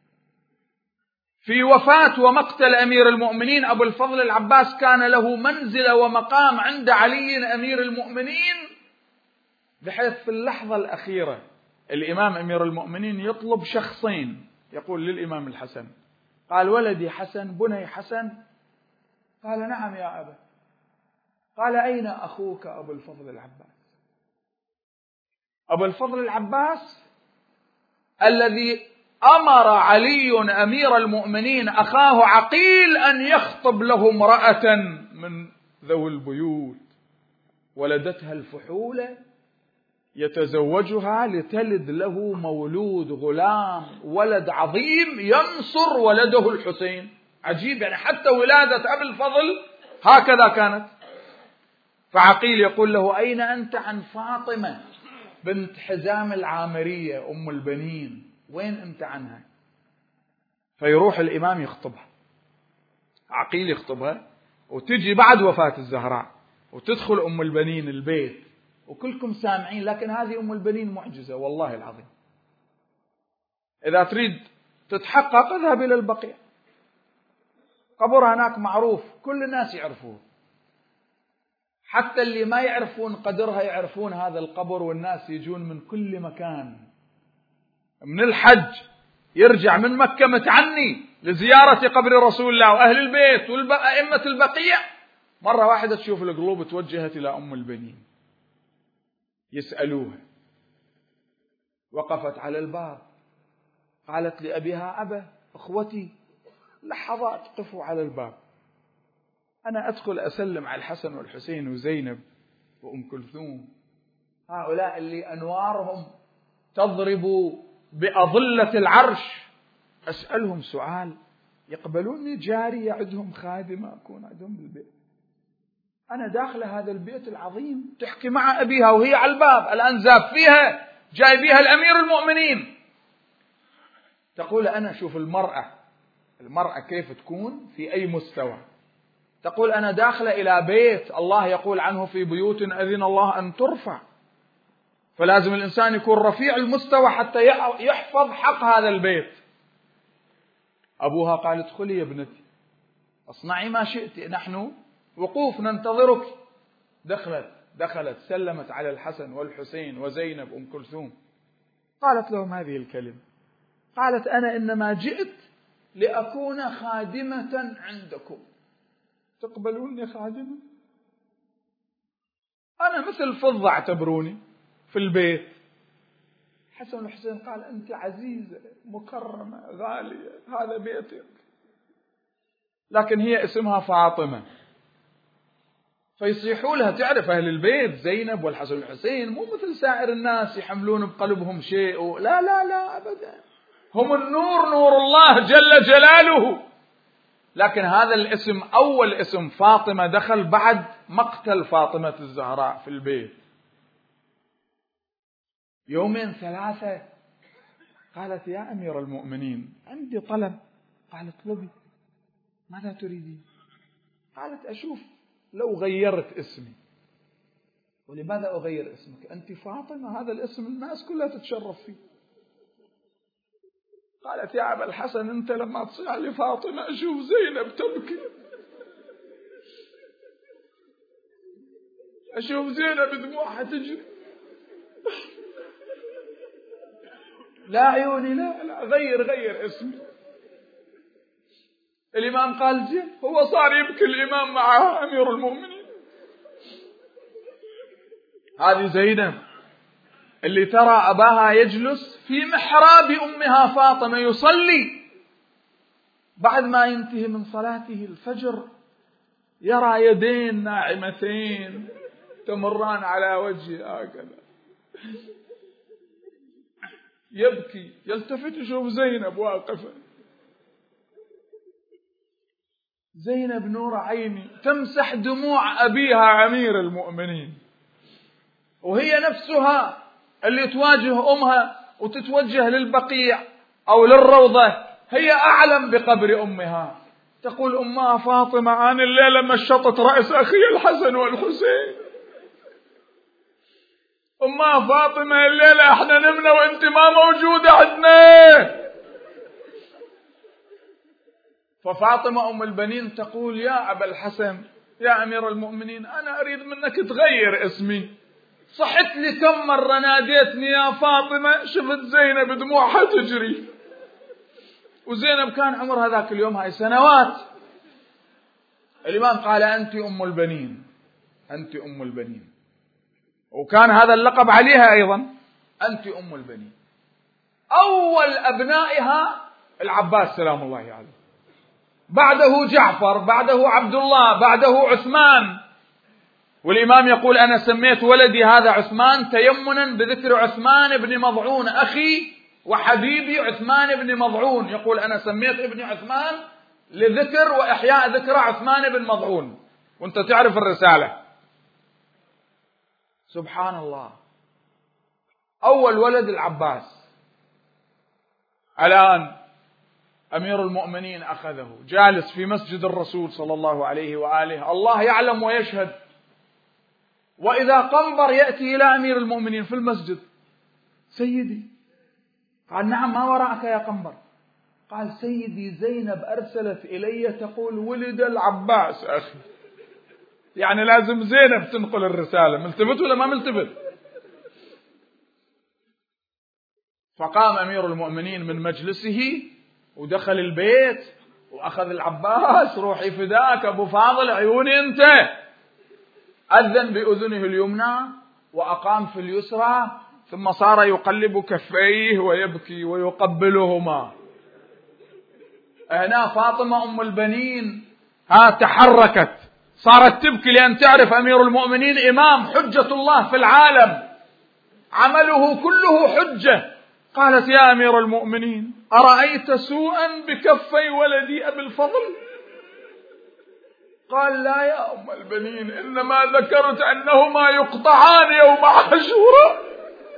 S1: في وفاة ومقتل أمير المؤمنين أبو الفضل العباس كان له منزلة ومقام عند علي أمير المؤمنين، بحيث في اللحظة الأخيرة الإمام أمير المؤمنين يطلب شخصين، يقول للإمام الحسن، قال ولدي حسن، بني حسن، قال نعم يا أبا، قال أين أخوك أبو الفضل العباس؟ أبو الفضل العباس الذي أمر علي أمير المؤمنين أخاه عقيل أن يخطب له امرأة من ذوي البيوت ولدتها الفحولة يتزوجها لتلد له مولود غلام، ولد عظيم ينصر ولده الحسين. عجيب، يعني حتى ولادة أبي الفضل هكذا كانت. فعقيل يقول له أين أنت عن فاطمة بنت حزام العامرية أم البنين، وين أنت عنها؟ فيروح الإمام يخطبها، عقيل يخطبها، وتجي بعد وفاة الزهراء وتدخل أم البنين البيت وكلكم سامعين. لكن هذه أم البنين معجزة والله العظيم. إذا تريد تتحقق اذهب إلى البقيع، قبر هناك معروف، كل الناس يعرفوه، حتى اللي ما يعرفون قدرها يعرفون هذا القبر، والناس يجون من كل مكان، من الحج يرجع من مكة متعني لزيارة قبر رسول الله وأهل البيت وأئمة البقيع، مرة واحدة تشوف القلوب توجهت إلى أم البنين، يسألوها. وقفت على الباب، قالت لأبيها: أبا، أخوتي لحظات قفوا على الباب، أنا أدخل أسلم على الحسن والحسين وزينب وأم كلثوم، هؤلاء اللي أنوارهم تضرب بأظلة العرش، أسألهم سؤال يقبلوني جارية عندهم خادمة أكون عندهم بالبيت؟ أنا داخلة هذا البيت العظيم تحكي مع أبيها وهي على الباب، الآن زاب فيها جاي بيها الأمير المؤمنين. تقول: أنا شوف المرأة كيف تكون في أي مستوى. تقول: أنا داخلة إلى بيت الله يقول عنه: في بيوت أذن الله أن ترفع، فلازم الإنسان يكون رفيع المستوى حتى يحفظ حق هذا البيت. أبوها قال: ادخلي يا ابنتي، اصنعي ما شئت، نحن وقوف ننتظرك. دخلت سلمت على الحسن والحسين وزينب أم كلثوم، قالت لهم هذه الكلمة، قالت: أنا إنما جئت لأكون خادمة عندكم، تقبلوني خادمة؟ أنا مثل فضة اعتبروني في البيت. حسن والحسين قال: أنت عزيزة مكرمة غالية، هذا بيتك. لكن هي اسمها فاطمة، فيصيحوا لها. تعرف أهل البيت زينب والحسن والحسين مو مثل سائر الناس يحملون بقلبهم شيء، لا لا لا أبدا، هم النور، نور الله جل جلاله. لكن هذا الاسم أول اسم فاطمة دخل بعد مقتل فاطمة الزهراء في البيت. يومين ثلاثة قالت: يا أمير المؤمنين عندي طلب. قال: اطلبي، ماذا تريدين؟ قالت: أشوف لو غيرت اسمي. ولماذا أغير اسمك؟ أنت فاطمة، هذا الاسم الناس كلها تتشرف فيه. قالت: يا أبا الحسن، أنت لما تصيح لي فاطمة أشوف زينب تبكي، أشوف زينب دموعها تجري، لا عيوني، لا غير اسمي. الإمام قال: زين. هو صار يبكي الإمام معها أمير المؤمنين. هذه زينب اللي ترى أباها يجلس في محراب أمها فاطمة يصلي، بعد ما ينتهي من صلاته الفجر يرى يدين ناعمتين تمران على وجهه هكذا، يبكي، يلتفت يشوف زينب واقفة. زينب نور عيني تمسح دموع أبيها أمير المؤمنين، وهي نفسها اللي تواجه أمها وتتوجه للبقيع أو للروضة، هي أعلم بقبر أمها. تقول أمها فاطمة: أنا الليلة مشطت رأس أخي الحسن والحسين. أمها فاطمة: الليلة احنا نمنا وانت ما موجودة عندنا. ففاطمة أم البنين تقول: يا أبا الحسن، يا أمير المؤمنين، أنا أريد منك تغير اسمي. صحت لي كم مرة ناديتني يا فاطمة، شفت زينب دموعها تجري، وزينب كان عمرها ذاك اليوم هاي سنوات. الإمام قال: أنت أم البنين، أنت أم البنين. وكان هذا اللقب عليها أيضا، أنت أم البنين. أول أبنائها العباس سلام الله عليه، بعده جعفر، بعده عبد الله، بعده عثمان. والإمام يقول: أنا سميت ولدي هذا عثمان تيمنا بذكر عثمان بن مضعون أخي وحبيبي عثمان بن مضعون. يقول: أنا سميت ابني عثمان لذكر وإحياء ذكر عثمان بن مضعون. وانت تعرف الرسالة. سبحان الله، أول ولد العباس. الآن أمير المؤمنين أخذه جالس في مسجد الرسول صلى الله عليه وآله، الله يعلم ويشهد، وإذا قنبر يأتي إلى أمير المؤمنين في المسجد: سيدي. قال: نعم، ما وراءك يا قنبر؟ قال سيدي زينب أرسلت إلي تقول ولد العباس أخي، يعني لازم زينب تنقل الرسالة. ملتفت ولا ما ملتفت؟ فقام أمير المؤمنين من مجلسه ودخل البيت وأخذ العباس، روحي فداك أبو فاضل، عيوني أنت. أذن بأذنه اليمنى وأقام في اليسرى، ثم صار يقلب كفيه ويبكي ويقبلهما. هنا فاطمة أم البنين تحركت، صارت تبكي، لأن تعرف أمير المؤمنين إمام حجة الله في العالم، عمله كله حجة. قالت يا أمير المؤمنين أرأيت سوءا بكفي ولدي أبي الفضل؟ قال لا يا أم البنين، إنما ذكرت أنهما يقطعان يوم عاشوراء.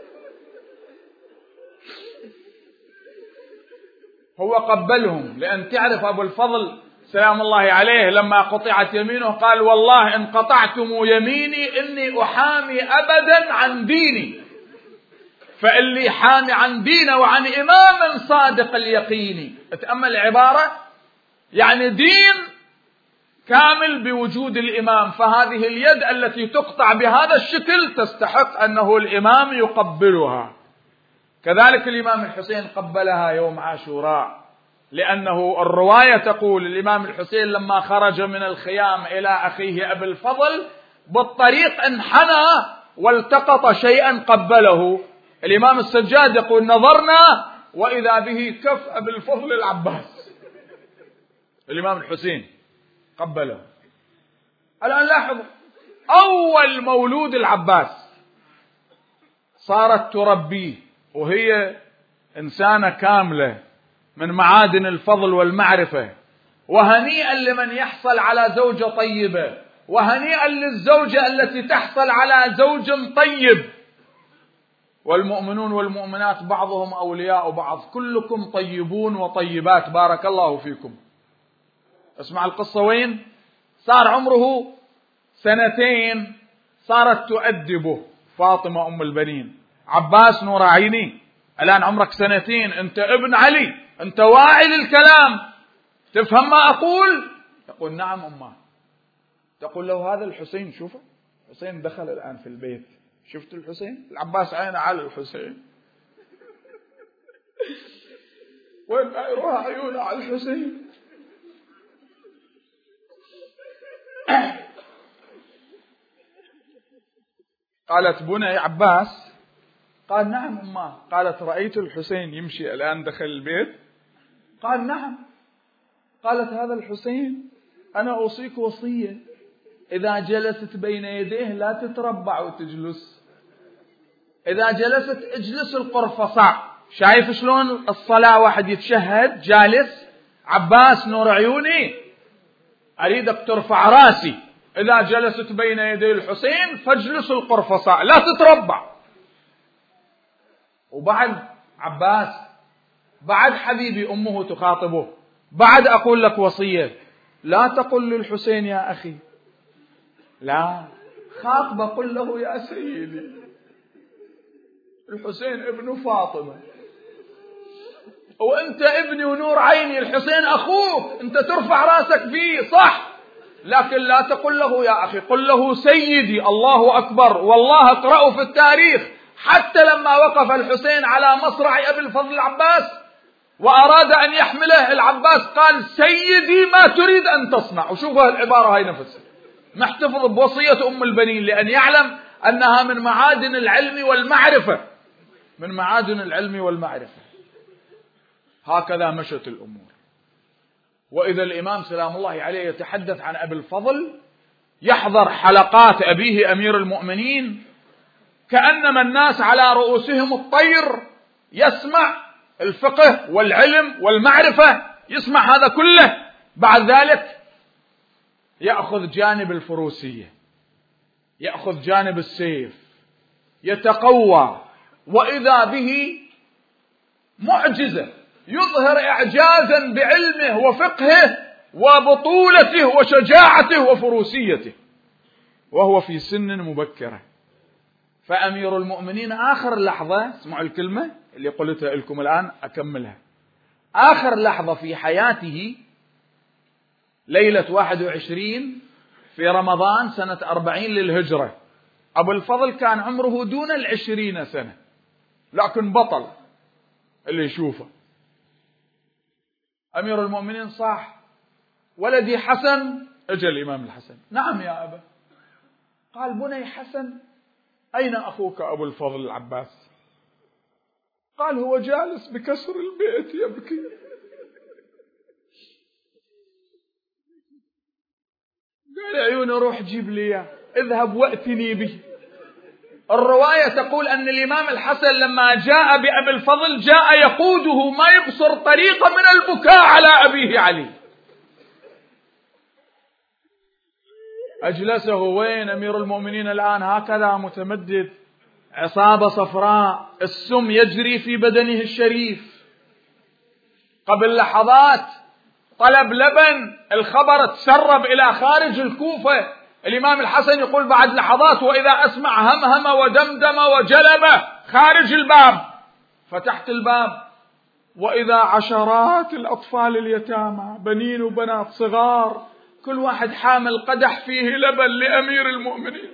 S1: هو قبلهم، لأن تعرف أبو الفضل سلام الله عليه لما قطعت يمينه قال والله إن قطعتم يميني إني أحامي أبدا عن ديني، فاللي حامي عن دينه وعن إمام صادق اليقين. اتأمل العبارة، يعني دين كامل بوجود الإمام، فهذه اليد التي تقطع بهذا الشكل تستحق أنه الإمام يقبلها. كذلك الإمام الحسين قبلها يوم عاشوراء، لأنه الرواية تقول الإمام الحسين لما خرج من الخيام إلى أخيه أبي الفضل بالطريق انحنى والتقط شيئا قبله. الإمام السجاد يقول نظرنا وإذا به كف أبي الفضل العباس، الإمام الحسين قبله. الآن لاحظوا، أول مولود العباس صارت تربيه وهي إنسانة كاملة من معادن الفضل والمعرفة. وهنيئا لمن يحصل على زوجة طيبة، وهنيئا للزوجة التي تحصل على زوج طيب. والمؤمنون والمؤمنات بعضهم أولياء بعض، كلكم طيبون وطيبات، بارك الله فيكم. اسمع القصة وين؟ صار عمره 2 صارت تؤدبه فاطمة أم البنين. عباس نور عيني، الآن عمرك 2، أنت ابن علي، أنت واعي للكلام، تفهم ما أقول؟ يقول نعم أمه. تقول له هذا الحسين، شوفه الحسين دخل الآن في البيت، شفت الحسين؟ العباس عينه على الحسين، وين ما يروح عيونه على الحسين. قالت بني عباس؟ قال نعم أمه. قالت رأيت الحسين يمشي الآن دخل البيت؟ قال نعم. قالت هذا الحسين أنا أوصيك وصية، إذا جلست بين يديه لا تتربع وتجلس، إذا جلست اجلس القرفصاء. شايف شلون الصلاة واحد يتشهد جالس؟ عباس نور عيوني أريدك ترفع راسي، إذا جلست بين يدي الحسين فاجلس القرفصاء لا تتربع. وبعد عباس، بعد حبيبي أمه تخاطبه، بعد أقول لك وصية، لا تقل للحسين يا أخي، لا، خاطبه قل له يا سيدي، الحسين ابن فاطمة وأنت ابني ونور عيني، الحسين أخوك، أنت ترفع راسك فيه صح، لكن لا تقل له يا أخي، قل له سيدي. الله أكبر. والله اقرأوا في التاريخ، حتى لما وقف الحسين على مصرع أبي الفضل العباس وأراد أن يحمله العباس قال سيدي ما تريد أن تصنع. وشوفوا العبارة هاي نفسها، محتفظ بوصية أم البنين، لأن يعلم أنها من معادن العلم والمعرفة، من معادن العلم والمعرفة. هكذا مشت الأمور. وإذا الإمام سلام الله عليه يتحدث عن أبي الفضل يحضر حلقات أبيه أمير المؤمنين كأنما الناس على رؤوسهم الطير، يسمع الفقه والعلم والمعرفة، يسمع هذا كله. بعد ذلك يأخذ جانب الفروسية، يأخذ جانب السيف، يتقوى، وإذا به معجزة، يظهر إعجازا بعلمه وفقهه وبطولته وشجاعته وفروسيته وهو في سن مبكرة. فأمير المؤمنين آخر لحظة، اسمعوا الكلمة اللي قلتها لكم الآن أكملها، آخر لحظة في حياته ليلة 21 في رمضان سنة 40 للهجرة. أبو الفضل كان عمره دون 20 سنة، لكن بطل اللي يشوفه. أمير المؤمنين صاح: ولدي حسن. اجى الإمام الحسن: نعم يا أبا. قال: بني حسن، أين أخوك أبو الفضل العباس؟ قال: هو جالس بكسر البيت يبكي. قال: يا عيوني روح جيب لي إياه، اذهب وأتني به. الرواية تقول أن الإمام الحسن لما جاء بأبي الفضل جاء يقوده ما يقصر طريقة من البكاء على أبيه علي. أجلسه وين أمير المؤمنين الآن هكذا متمدد، عصابة صفراء، السم يجري في بدنه الشريف. قبل لحظات طلب لبن، الخبر تسرب إلى خارج الكوفة. الإمام الحسن يقول بعد لحظات: وإذا أسمع همهم ودمدم وجلب خارج الباب. فتحت الباب وإذا عشرات الأطفال اليتامى، بنين وبنات صغار، كل واحد حامل قدح فيه لبن لأمير المؤمنين.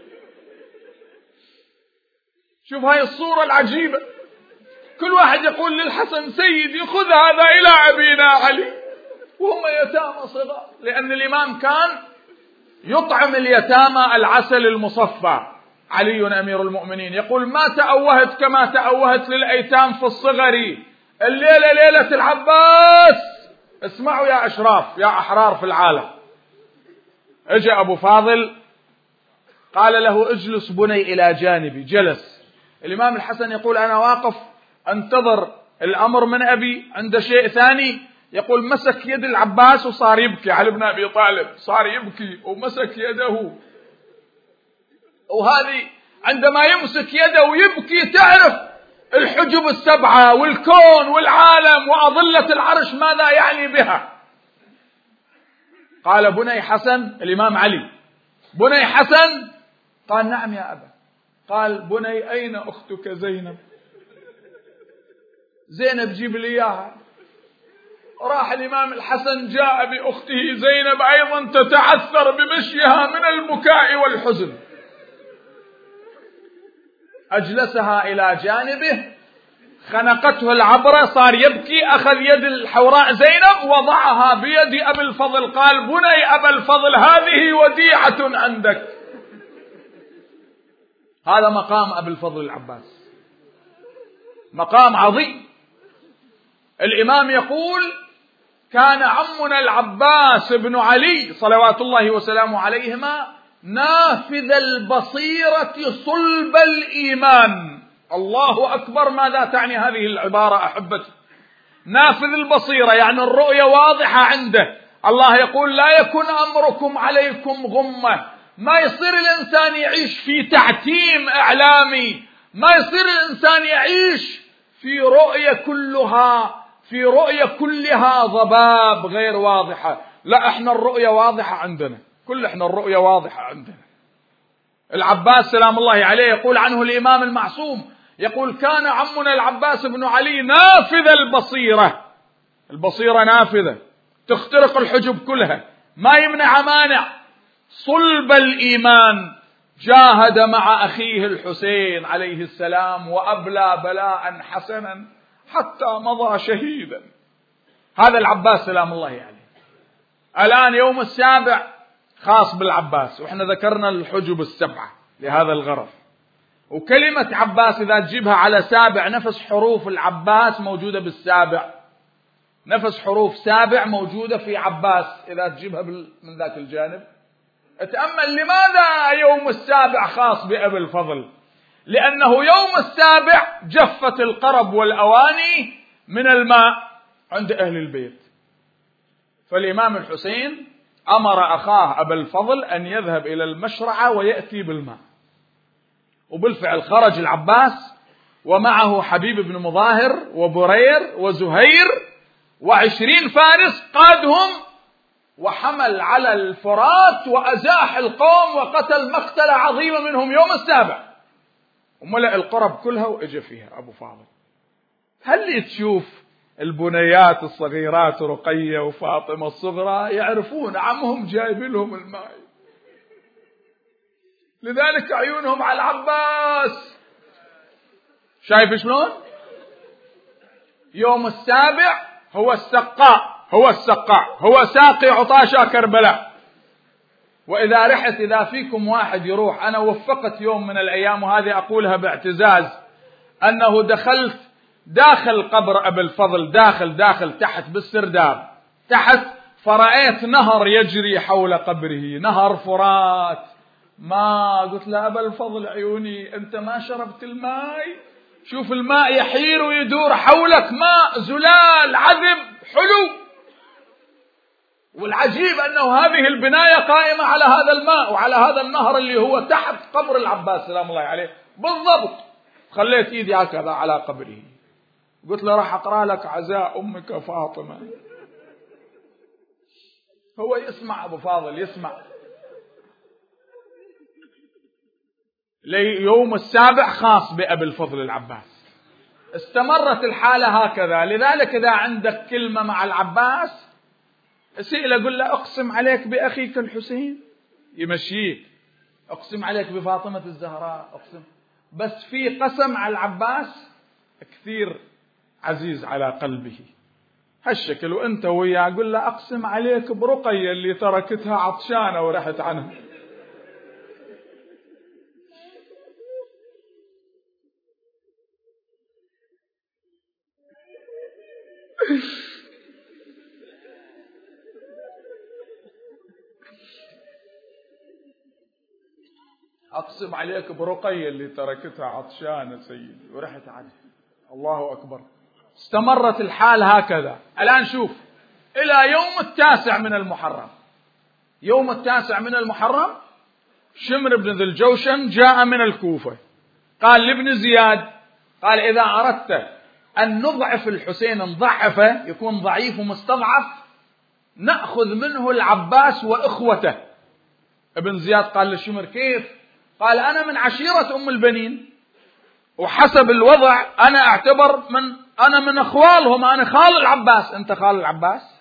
S1: شوف هاي الصورة العجيبة، كل واحد يقول للحسن: سيدي خذ هذا إلى أبينا علي، وهم يتامى صغار، لأن الإمام كان يطعم اليتامى العسل المصفى. علي أمير المؤمنين يقول: ما تأوهت كما تأوهت للأيتام في الصغر، الليلة ليلة العباس. اسمعوا يا أشراف، يا أحرار في العالم. اجى أبو فاضل قال له: اجلس بني إلى جانبي. جلس. الإمام الحسن يقول: أنا واقف أنتظر الأمر من أبي، عند شيء ثاني. يقول: مسك يد العباس وصار يبكي. علي بن أبي طالب صار يبكي ومسك يده، وهذه عندما يمسك يده ويبكي تعرف الحجب السبعة والكون والعالم وأظلة العرش ماذا يعني بها. قال: بني حسن، الإمام علي: بني حسن. قال: نعم يا أبا. قال: بني أين أختك زينب؟ زينب جيب لي إياها. راح الإمام الحسن جاء بأخته زينب أيضا تتعثر بمشيها من البكاء والحزن. أجلسها إلى جانبه، خنقته العبرة، صار يبكي، أخذ يد الحوراء زينب وضعها بيد أبي الفضل. قال: بني أبا الفضل، هذه وديعة عندك. هذا مقام أبي الفضل العباس، مقام عظيم. الإمام يقول: كان عمنا العباس بن علي صلوات الله وسلامه عليهما نافذ البصيرة صلب الإيمان. الله أكبر، ماذا تعني هذه العبارة أحبتي؟ نافذ البصيرة يعني الرؤية واضحة عنده. الله يقول: لا يكن أمركم عليكم غمة. ما يصير الإنسان يعيش في تعتيم إعلامي، ما يصير الإنسان يعيش في رؤية كلها ضباب غير واضحة. لا، احنا الرؤية واضحة عندنا، احنا الرؤية واضحة عندنا. العباس سلام الله عليه يقول عنه الإمام المعصوم، يقول: كان عمنا العباس بن علي نافذ البصيرة. البصيرة نافذة تخترق الحجب كلها، ما يمنع مانع. صلب الإيمان، جاهد مع أخيه الحسين عليه السلام وأبلى بلاء حسنا حتى مضى شهيدا. هذا العباس سلام الله عليه. الآن يوم السابع خاص بالعباس، وإحنا ذكرنا الحجب السبعة لهذا الغرض. وكلمة عباس إذا تجيبها على سابع، نفس حروف العباس موجودة بالسابع، نفس حروف سابع موجودة في عباس إذا تجيبها من ذاك الجانب. اتأمل لماذا يوم السابع خاص بأبي الفضل؟ لأنه يوم السابع جفت القرب والأواني من الماء عند أهل البيت، فالإمام الحسين أمر أخاه أبا الفضل أن يذهب إلى المشرعة ويأتي بالماء. وبالفعل خرج العباس ومعه حبيب بن مظاهر وبرير وزهير 20 فارس، قادهم وحمل على الفرات وأزاح القوم وقتل مقتلة عظيمة منهم يوم السابع، وملأ القرب كلها وإجا فيها أبو فاضل. هل تشوف البنيات الصغيرات رقية وفاطمة الصغرى يعرفون عمهم جايب لهم الماء، لذلك عيونهم على العباس. شايف شلون؟ يوم السابع هو السقاء، هو ساقي عطاشا كربلاء. وإذا رحت، إذا فيكم واحد يروح، أنا وفقت يوم من الأيام، وهذه أقولها باعتزاز، أنه دخلت داخل قبر أبي الفضل، داخل تحت بالسرداب تحت، فرأيت نهر يجري حول قبره، نهر فرات. ما قلت له أبا الفضل عيوني، أنت ما شربت الماء؟ شوف الماء يحير ويدور حولك، ماء زلال عذب حلو. والعجيب أنه هذه البناية قائمة على هذا الماء وعلى هذا النهر اللي هو تحت قبر العباس سلام الله عليه بالضبط. خليت إيدي هكذا على قبره، قلت له راح أقرأ لك عزاء أمك فاطمة. هو يسمع أبو فاضل، يسمع. يوم السابع خاص بأبي الفضل العباس. استمرت الحالة هكذا. لذلك إذا عندك كلمة مع العباس اسئله، قل له أقسم عليك بأخيك الحسين، يمشيك. أقسم عليك بفاطمة الزهراء، أقسم. بس في قسم على العباس كثير عزيز على قلبه هالشكل، وأنت وياه قل له أقسم عليك برقية اللي تركتها عطشانة ورحت عنها. أقسم عليك برقية اللي تركتها عطشانة سيدي ورحت عنها. الله أكبر. استمرت الحال هكذا. الآن شوف، إلى يوم 9 من المحرم. يوم 9 من المحرم شمر بن ذي الجوشن جاء من الكوفة، قال لابن زياد، قال إذا أردت أن نضعف الحسين، نضعفه يكون ضعيف ومستضعف، نأخذ منه العباس وإخوته. ابن زياد قال للشمر كيف؟ قال أنا من عشيرة أم البنين، وحسب الوضع أنا أعتبر أنا من أخوالهم، أنا خال العباس، أنت خال العباس.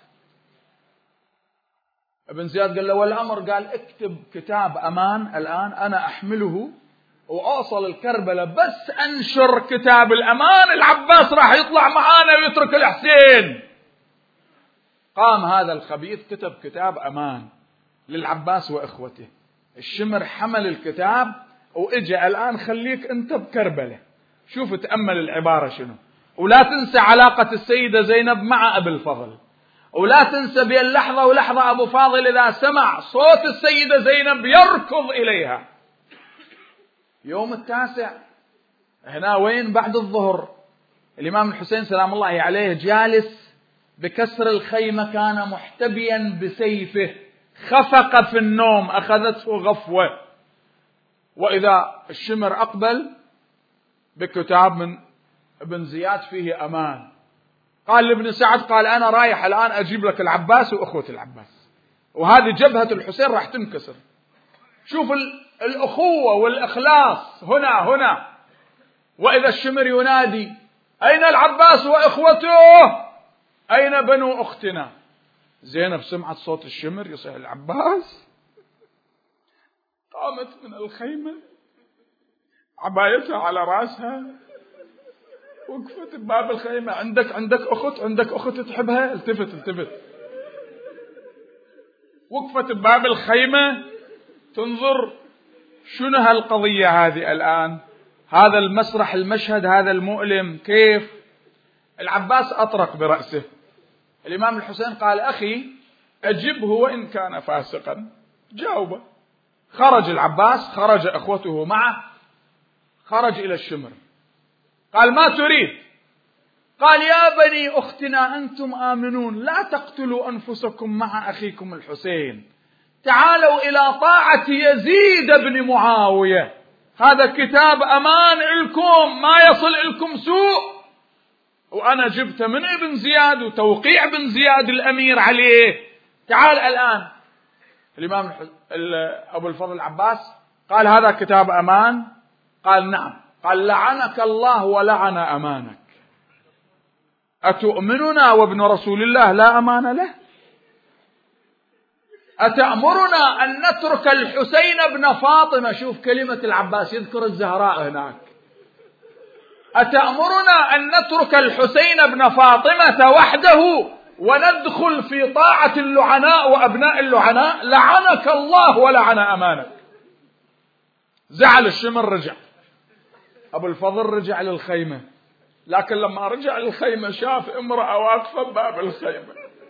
S1: ابن زياد قال له والأمر، قال اكتب كتاب أمان الآن، أنا أحمله وأوصل الكربلة، بس أنشر كتاب الأمان العباس راح يطلع معانا ويترك الحسين. قام هذا الخبيث كتب كتاب أمان للعباس وإخوته. الشمر حمل الكتاب وإجا الآن خليك أنت بكربلة. شوف تأمل العبارة شنو. ولا تنسى علاقة السيدة زينب مع أبي الفضل، ولا تنسى بين لحظة ولحظة أبو فاضل إذا سمع صوت السيدة زينب يركض إليها. يوم 9 هنا وين؟ بعد الظهر الإمام الحسين سلام الله عليه جالس بكسر الخيمة، كان محتبيا بسيفه، خفق في النوم، أخذته غفوة. وإذا الشمر أقبل بكتاب من ابن زياد فيه أمان. قال لابن سعد، قال أنا رايح الآن أجيب لك العباس وأخوة العباس، وهذه جبهة الحسين راح تنكسر. شوف الأخوة والإخلاص هنا. وإذا الشمر ينادي أين العباس وإخوته؟ أين بنو أختنا؟ زينب سمعت صوت الشمر يصيح العباس، قامت من الخيمة عبايتها على رأسها، وقفت بباب الخيمة. عندك أخت تحبها؟ التفت. وقفت بباب الخيمة تنظر شنو هالقضية هذه الآن، هذا المسرح، المشهد هذا المؤلم. كيف؟ العباس أطرق برأسه. الإمام الحسين قال أخي أجبه وإن كان فاسقا، جاوبه. خرج العباس، خرج أخوته معه، خرج إلى الشمر. قال ما تريد؟ قال يا بني أختنا أنتم آمنون، لا تقتلوا أنفسكم مع أخيكم الحسين، تعالوا إلى طاعة يزيد بن معاوية، هذا كتاب أمان لكم، ما يصل لكم سوء، وأنا جبت من ابن زياد وتوقيع ابن زياد الأمير عليه. تعال الآن. الإمام أبو الفضل العباس قال هذا كتاب أمان؟ قال نعم. قال لعنك الله ولعن أمانك. أتؤمننا وابن رسول الله لا أمان له؟ أتأمرنا أن نترك الحسين بن فاطمة؟ شوف كلمة العباس، يذكر الزهراء هناك. أتأمرنا أن نترك الحسين بن فاطمة وحده وندخل في طاعة اللعناء وأبناء اللعناء؟ لعنك الله ولعن أمانك. زعل الشمر، رجع أبو الفضل، رجع للخيمة، لكن لما رجع للخيمة شاف امرأة واقفة بباب الخيمة.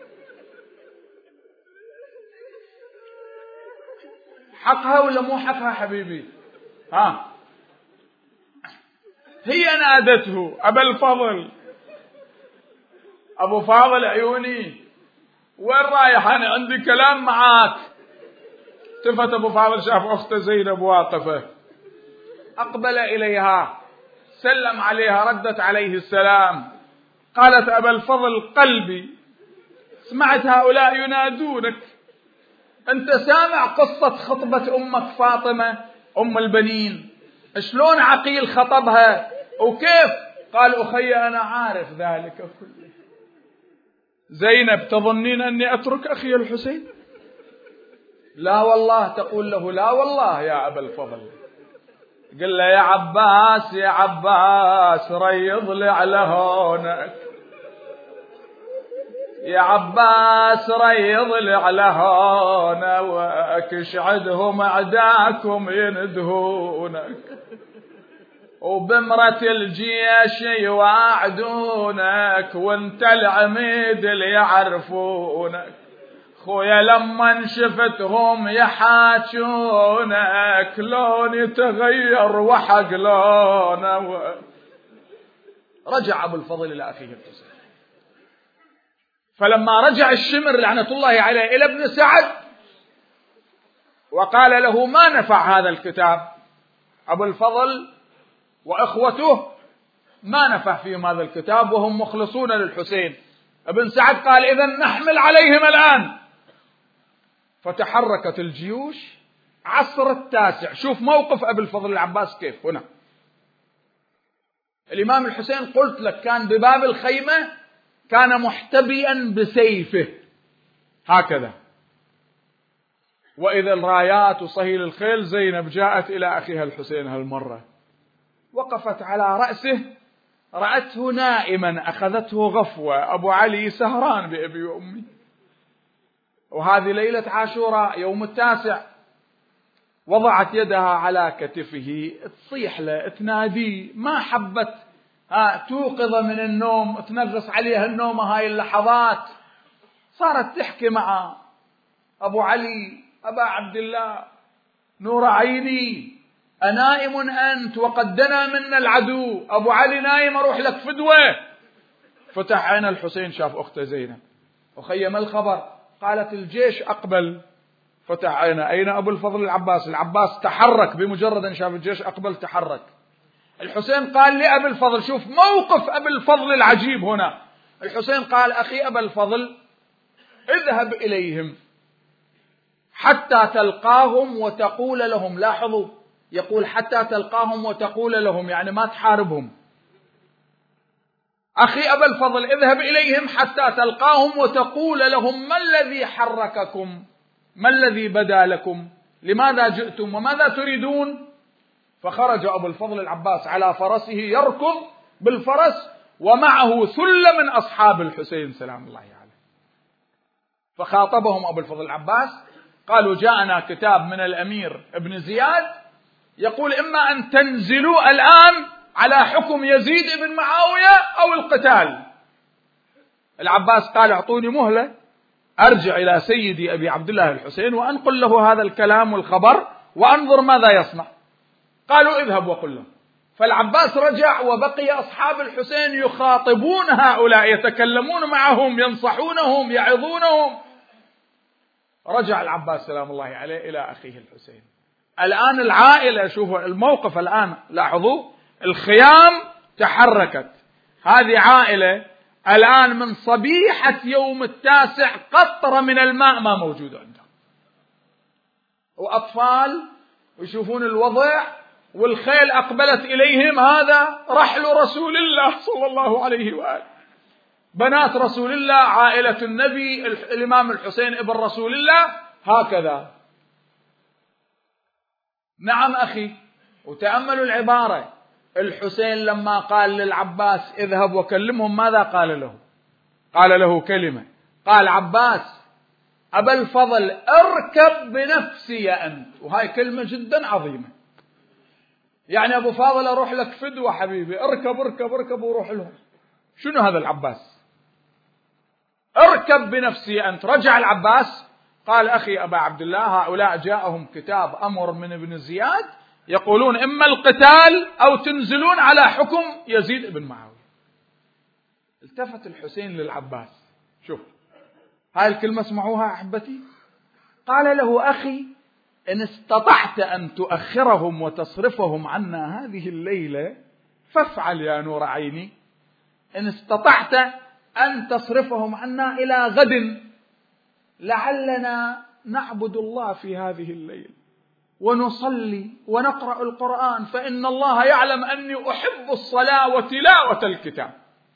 S1: حقها ولا مو حقها حبيبي؟ هي نادته: أبا الفضل، أبو فاضل عيوني، وين رايح؟ أنا عندي كلام معاك. التفت أبو فاضل، شاف أخته زينب واقفة، أقبل إليها، سلم عليها، ردت عليه السلام، قالت: أبا الفضل، قلبي سمعت هؤلاء ينادونك، أنت سامع قصة خطبة أمك فاطمة أم البنين، شلون عقيل خطبها وكيف؟ قال: أخي أنا عارف ذلك كله. زينب: تظنين أني أترك أخي الحسين؟ لا والله. تقول له: لا والله يا أبا الفضل. قل له: يا عباس، يا عباس، ريض لي على هونك، يا عباس ريض لي على هونا، واكشعدهم أعداكم يندهونك، وبمرة الجيش يواعدونك، وانت العميد اللي يعرفونك، خويا لما شفتهم يحاجونك، لون يتغير وحق لونه. رجع أبو الفضل إلى أخيه الحسين. فلما رجع الشمر لعنة الله عليه إلى ابن سعد وقال له: ما نفع هذا الكتاب؟ أبو الفضل وأخوته ما نفع فيهم هذا الكتاب وهم مخلصون للحسين. ابن سعد قال: إذن نحمل عليهم الآن. فتحركت الجيوش عصر التاسع. شوف موقف أبي الفضل العباس كيف هنا. الإمام الحسين قلت لك كان بباب الخيمة، كان محتبيا بسيفه هكذا، وإذا الرايات وصهيل الخيل. زينب جاءت إلى أخيها الحسين هالمرة، وقفت على رأسه، رأته نائما، أخذته غفوة. أبو علي سهران بأبي وأمي، وهذه ليلة عاشوراء يوم التاسع. وضعت يدها على كتفه، تصيح له، تناديه، ما حبت توقظ من النوم، تنغص عليها النوم هاي اللحظات. صارت تحكي مع أبو علي: أبا عبد الله، نور عيني، أنائم أنت وقد دنا منا العدو؟ أبو علي نايم، أروح لك فدوة. فتح عين الحسين، شاف أخته زينب: أخي ما الخبر؟ قالت: الجيش أقبل. فتح عينه: أين أبو الفضل العباس؟ العباس تحرك بمجرد أن شاف الجيش أقبل، تحرك. الحسين قال لأبي الفضل، شوف موقف أبي الفضل العجيب هنا. الحسين قال: أخي أبا الفضل، اذهب إليهم حتى تلقاهم وتقول لهم. لاحظوا، يقول حتى تلقاهم وتقول لهم، يعني ما تحاربهم. أخي أبا الفضل، اذهب إليهم حتى تلقاهم وتقول لهم: ما الذي حرككم؟ ما الذي بدا لكم؟ لماذا جئتم وماذا تريدون؟ فخرج أبو الفضل العباس على فرسه يركض بالفرس، ومعه ثلة من أصحاب الحسين سلام الله عليه. فخاطبهم أبو الفضل العباس، قالوا: جاءنا كتاب من الأمير ابن زياد يقول إما أن تنزلوا الآن على حكم يزيد بن معاوية أو القتال. العباس قال: اعطوني مهلة أرجع إلى سيدي أبي عبد الله الحسين وأنقل له هذا الكلام والخبر وأنظر ماذا يصنع. قالوا: اذهب وقل له. فالعباس رجع، وبقي أصحاب الحسين يخاطبون هؤلاء، يتكلمون معهم، ينصحونهم، يعظونهم. رجع العباس سلام الله عليه إلى أخيه الحسين. الآن العائلة، شوفوا الموقف الآن، لاحظوا الخيام تحركت. هذه عائلة الآن من صبيحة يوم التاسع قطرة من الماء ما موجود عندهم، وأطفال ويشوفون الوضع، والخيل أقبلت إليهم. هذا رحل رسول الله صلى الله عليه وآله. بنات رسول الله، عائلة النبي، الإمام الحسين ابن رسول الله، هكذا. نعم أخي، وتأملوا العبارة، الحسين لما قال للعباس اذهب وكلمهم ماذا قال له؟ قال له كلمة، قال عباس أبا الفضل اركب بنفسي أنت، وهاي كلمة جدا عظيمة. يعني أبو فاضل أروح لك فدوة حبيبي، اركب اركب اركب وروح لهم. شنو هذا العباس؟ اركب بنفسي أنت. رجع العباس قال أخي أبا عبد الله هؤلاء جاءهم كتاب أمر من ابن زياد يقولون إما القتال أو تنزلون على حكم يزيد بن معاوية. التفت الحسين للعباس، شوف هاي الكلمة اسمعوها أحبتي، قال له أخي إن استطعت أن تؤخرهم وتصرفهم عنا هذه الليلة فافعل يا نور عيني، إن استطعت أن تصرفهم عنا إلى غد لعلنا نعبد الله في هذه الليل ونصلي ونقرأ القرآن، فإن الله يعلم أني أحب الصلاة وتلاوة الكتاب.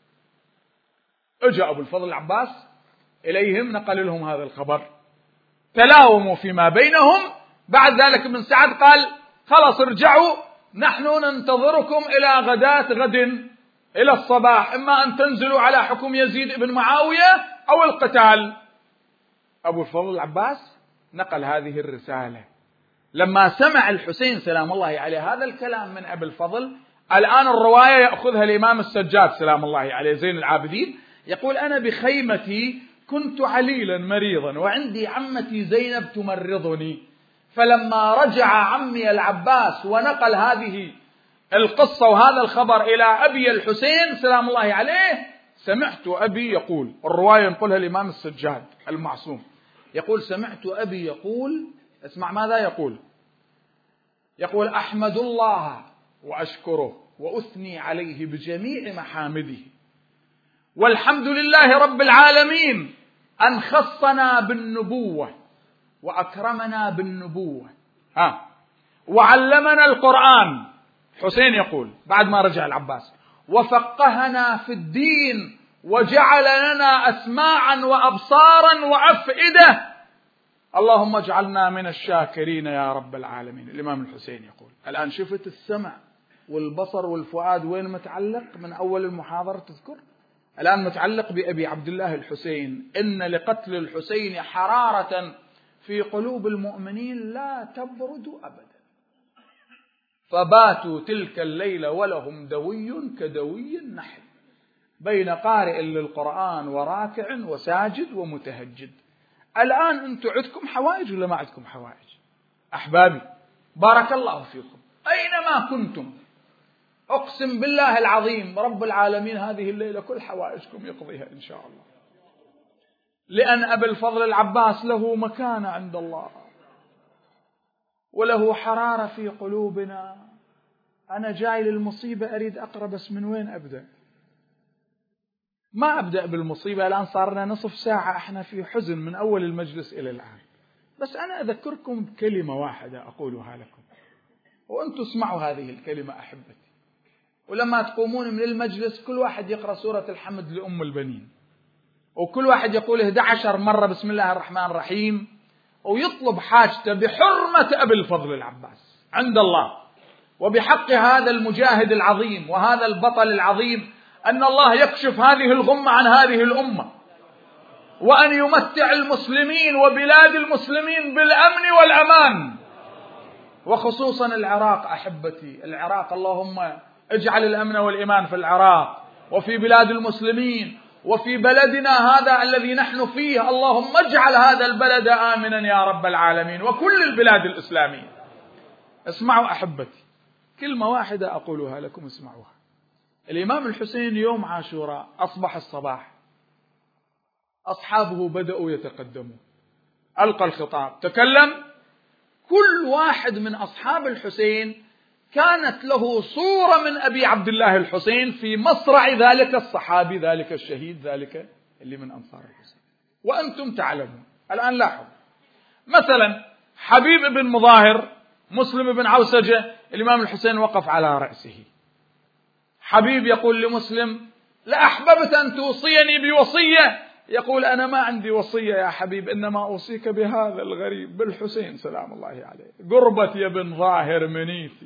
S1: اجى أبو الفضل العباس إليهم، نقل لهم هذا الخبر، تلاوموا فيما بينهم. بعد ذلك من سعد قال خلاص ارجعوا، نحن ننتظركم إلى غداة غد إلى الصباح، إما أن تنزلوا على حكم يزيد بن معاوية أو القتال. أبو الفضل العباس نقل هذه الرسالة. لما سمع الحسين سلام الله عليه هذا الكلام من أبي الفضل، الآن الرواية يأخذها الإمام السجاد سلام الله عليه زين العابدين، يقول أنا بخيمتي كنت عليلا مريضا وعندي عمتي زينب تمرضني، فلما رجع عمي العباس ونقل هذه القصة وهذا الخبر إلى أبي الحسين سلام الله عليه، سمعت أبي يقول، الرواية ينقلها الإمام السجاد المعصوم، يقول سمعت أبي يقول، اسمع ماذا يقول، يقول أحمد الله وأشكره وأثني عليه بجميع محامده، والحمد لله رب العالمين أن خصنا بالنبوة وأكرمنا بالنبوة وعلمنا القرآن. حسين يقول بعد ما رجع العباس وفقهنا في الدين وجعل لنا أسماعا وأبصارا وأفئدة، اللهم اجعلنا من الشاكرين يا رب العالمين. الإمام الحسين يقول الآن شفت السمع والبصر والفؤاد وين متعلق من أول المحاضرة تذكر، الآن متعلق بأبي عبد الله الحسين. إن لقتل الحسين حرارة في قلوب المؤمنين لا تبرد أبدا، فباتوا تلك الليلة ولهم دوي كدوي النحل بين قارئ للقرآن وراكع وساجد ومتهجد. الآن أنتم عندكم حوائج ولا ما عندكم حوائج؟ أحبابي بارك الله فيكم أينما كنتم، أقسم بالله العظيم رب العالمين هذه الليلة كل حوائجكم يقضيها إن شاء الله، لأن أبي الفضل العباس له مكانة عند الله وله حرارة في قلوبنا. أنا جاي للمصيبة أريد أقرأ، بس من وين أبدأ؟ ما أبدأ بالمصيبة، الآن صارنا نصف ساعة إحنا في حزن من أول المجلس إلى الآن، بس أنا أذكركم بكلمة واحدة أقولها لكم وأنتم اسمعوا هذه الكلمة أحبتي، ولما تقومون من المجلس كل واحد يقرأ سورة الحمد لأم البنين، وكل واحد يقول 11 مرة بسم الله الرحمن الرحيم، ويطلب حاجته بحرمة أبي الفضل العباس عند الله وبحق هذا المجاهد العظيم وهذا البطل العظيم، أن الله يكشف هذه الغمة عن هذه الأمة، وأن يمتع المسلمين وبلاد المسلمين بالأمن والأمان، وخصوصا العراق أحبتي، العراق اللهم اجعل الأمن والإيمان في العراق وفي بلاد المسلمين وفي بلدنا هذا الذي نحن فيه، اللهم اجعل هذا البلد آمنا يا رب العالمين وكل البلاد الإسلامية. اسمعوا أحبتي كلمة واحدة أقولها لكم اسمعوها. الإمام الحسين يوم عاشوراء أصبح الصباح، أصحابه بدأوا يتقدمون، ألقى الخطاب، تكلم، كل واحد من أصحاب الحسين كانت له صورة من أبي عبد الله الحسين في مصرع ذلك الصحابي ذلك الشهيد ذلك اللي من أنصار الحسين. وأنتم تعلمون الآن لاحظوا مثلا حبيب بن مظاهر مسلم بن عوسجة الإمام الحسين وقف على رأسه، حبيب يقول لمسلم لأحببت أن توصيني بوصية. يقول أنا ما عندي وصية يا حبيب، إنما أوصيك بهذا الغريب بالحسين سلام الله عليه. قربت يا بن ظاهر منيتي،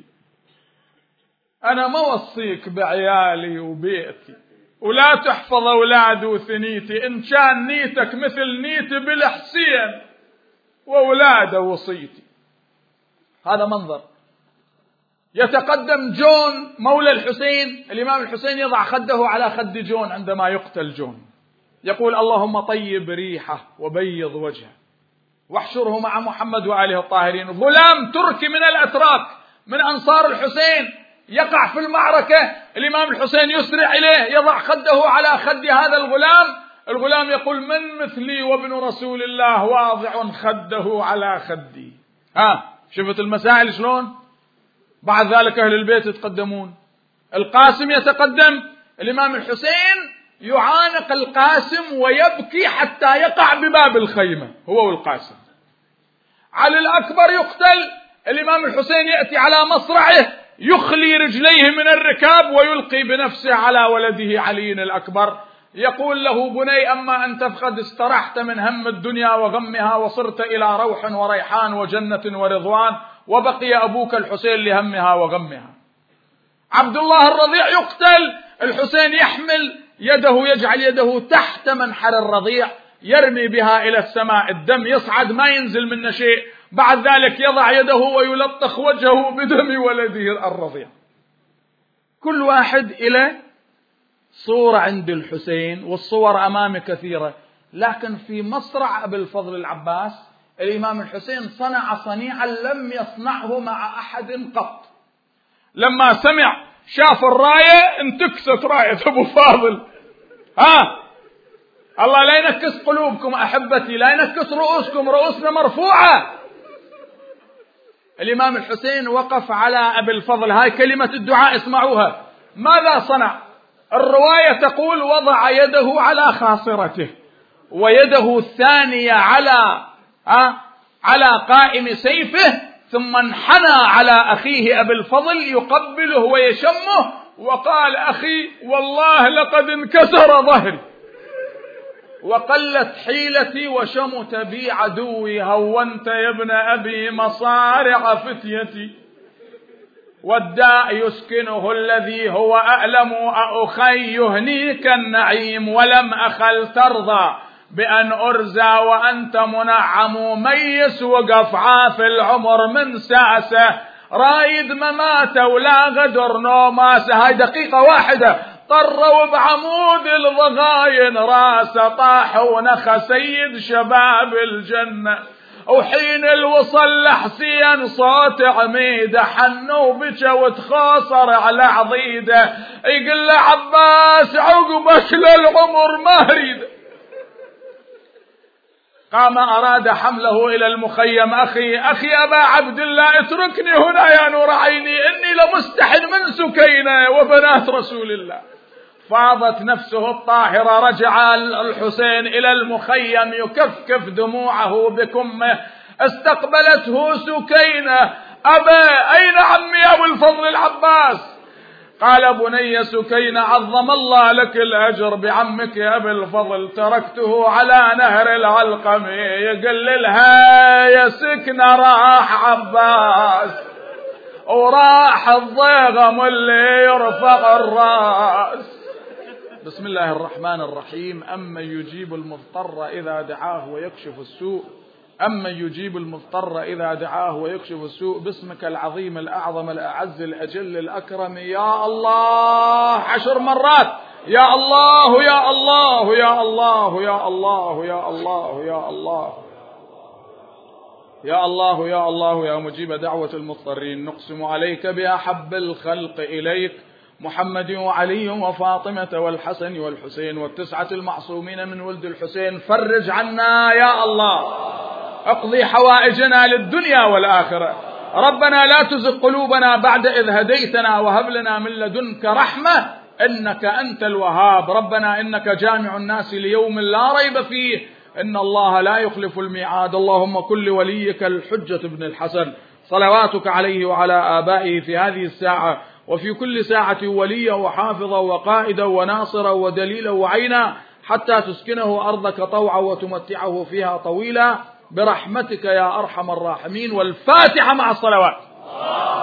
S1: أنا ما وصيك بعيالي وبيتي، ولا تحفظ أولاد وثنيتي، إن كان نيتك مثل نيتي بالحسين وأولاده وصيتي. هذا منظر. يتقدم جون مولى الحسين، الإمام الحسين يضع خده على خد جون عندما يقتل جون، يقول اللهم طيب ريحه وبيض وجهه واحشره مع محمد وآله الطاهرين. غلام تركي من الأتراك من أنصار الحسين يقع في المعركة، الإمام الحسين يسرع إليه، يضع خده على خد هذا الغلام. الغلام يقول من مثلي وابن رسول الله واضع خده على خدي. شفت المسائل شلون؟ بعد ذلك أهل البيت يتقدمون، القاسم يتقدم، الإمام الحسين يعانق القاسم ويبكي حتى يقع بباب الخيمة هو والقاسم. علي الأكبر يقتل، الإمام الحسين يأتي على مصرعه يخلي رجليه من الركاب ويلقي بنفسه على ولده علي الأكبر، يقول له بني أما أنت فقد استرحت من هم الدنيا وغمها وصرت إلى روح وريحان وجنة ورضوان، وبقي أبوك الحسين لهمها وغمها. عبد الله الرضيع يقتل، الحسين يحمل يده، يجعل يده تحت منحر الرضيع يرمي بها إلى السماء، الدم يصعد ما ينزل منه شيء، بعد ذلك يضع يده ويلطخ وجهه بدم ولده الرضيع. كل واحد إلى صورة عند الحسين، والصور أمامي كثيرة، لكن في مصرع أبي الفضل العباس الإمام الحسين صنع صنيعا لم يصنعه مع أحد قط. لما سمع شاف الراية انتكست راية أبو فاضل، الله لا ينكس قلوبكم أحبتي، لا ينكس رؤوسكم، رؤوسنا مرفوعة. الإمام الحسين وقف على أبي الفضل، هاي كلمة الدعاء اسمعوها. ماذا صنع؟ الرواية تقول وضع يده على خاصرته ويده الثانية على قائم سيفه، ثم انحنى على أخيه أبي الفضل يقبله ويشمه، وقال أخي والله لقد انكسر ظهري وقلت حيلتي وشمت بي عدوي، هونت يا ابن أبي مصارع فتيتي، والداء يسكنه الذي هو أألم، أخي يهنيك النعيم ولم أخل ترضى بأن أرزى وأنت منعم، ميس وقف عاف العمر من ساسة، رايد ممات ولا غدر نوماسة. هاي دقيقة واحدة طروا بعمود الضغاين راسه، طاح ونخى سيد شباب الجنة، وحين الوصل لحسين صوت عميده حنو بكى وتخاصر على عضيده، يقول له عباس عقبك للعمر ما اريد. قام أراد حمله إلى المخيم. أخي أبا عبد الله اتركني هنا يا نور عيني، إني لمستحن من سكينة وبنات رسول الله. فاضت نفسه الطاهرة، رجع الحسين إلى المخيم يكفكف دموعه بكمه، استقبلته سكينة. أبا أين عمي أبو الفضل العباس؟ قال بني سكينة عظم الله لك الأجر بعمك يا أبي الفضل، تركته على نهر العلقم. يقول لها يا سكنة راح عباس وراح الضيغم اللي يرفع الراس. بسم الله الرحمن الرحيم. أمن يجيب المضطر إذا دعاه ويكشف السوء، أمن يجيب المضطر إذا دعاه ويكشف السوء، باسمك العظيم الأعظم الأعز الأجل الأكرم يا الله. 10 مرات يا الله يا الله يا الله يا الله يا الله يا الله يا الله يا الله يا مجيب دعوة المضطرين. نقسم عليك بأحب الخلق إليك محمد وعلي وفاطمة والحسن والحسين وال9 المعصومين من ولد الحسين، فرج عنا يا الله، اقضي حوائجنا للدنيا والآخرة. ربنا لا تزغ قلوبنا بعد إذ هديتنا وهب لنا من لدنك رحمة إنك أنت الوهاب. ربنا إنك جامع الناس ليوم لا ريب فيه، إن الله لا يخلف الميعاد. اللهم كن لوليك الحجة بن الحسن صلواتك عليه وعلى آبائه في هذه الساعة وفي كل ساعة وليا وحافظا وقائدا وناصرا ودليلا وعينا، حتى تسكنه أرضك طوعا وتمتعه فيها طويلا، برحمتك يا أرحم الراحمين. والفاتحة مع الصلوات.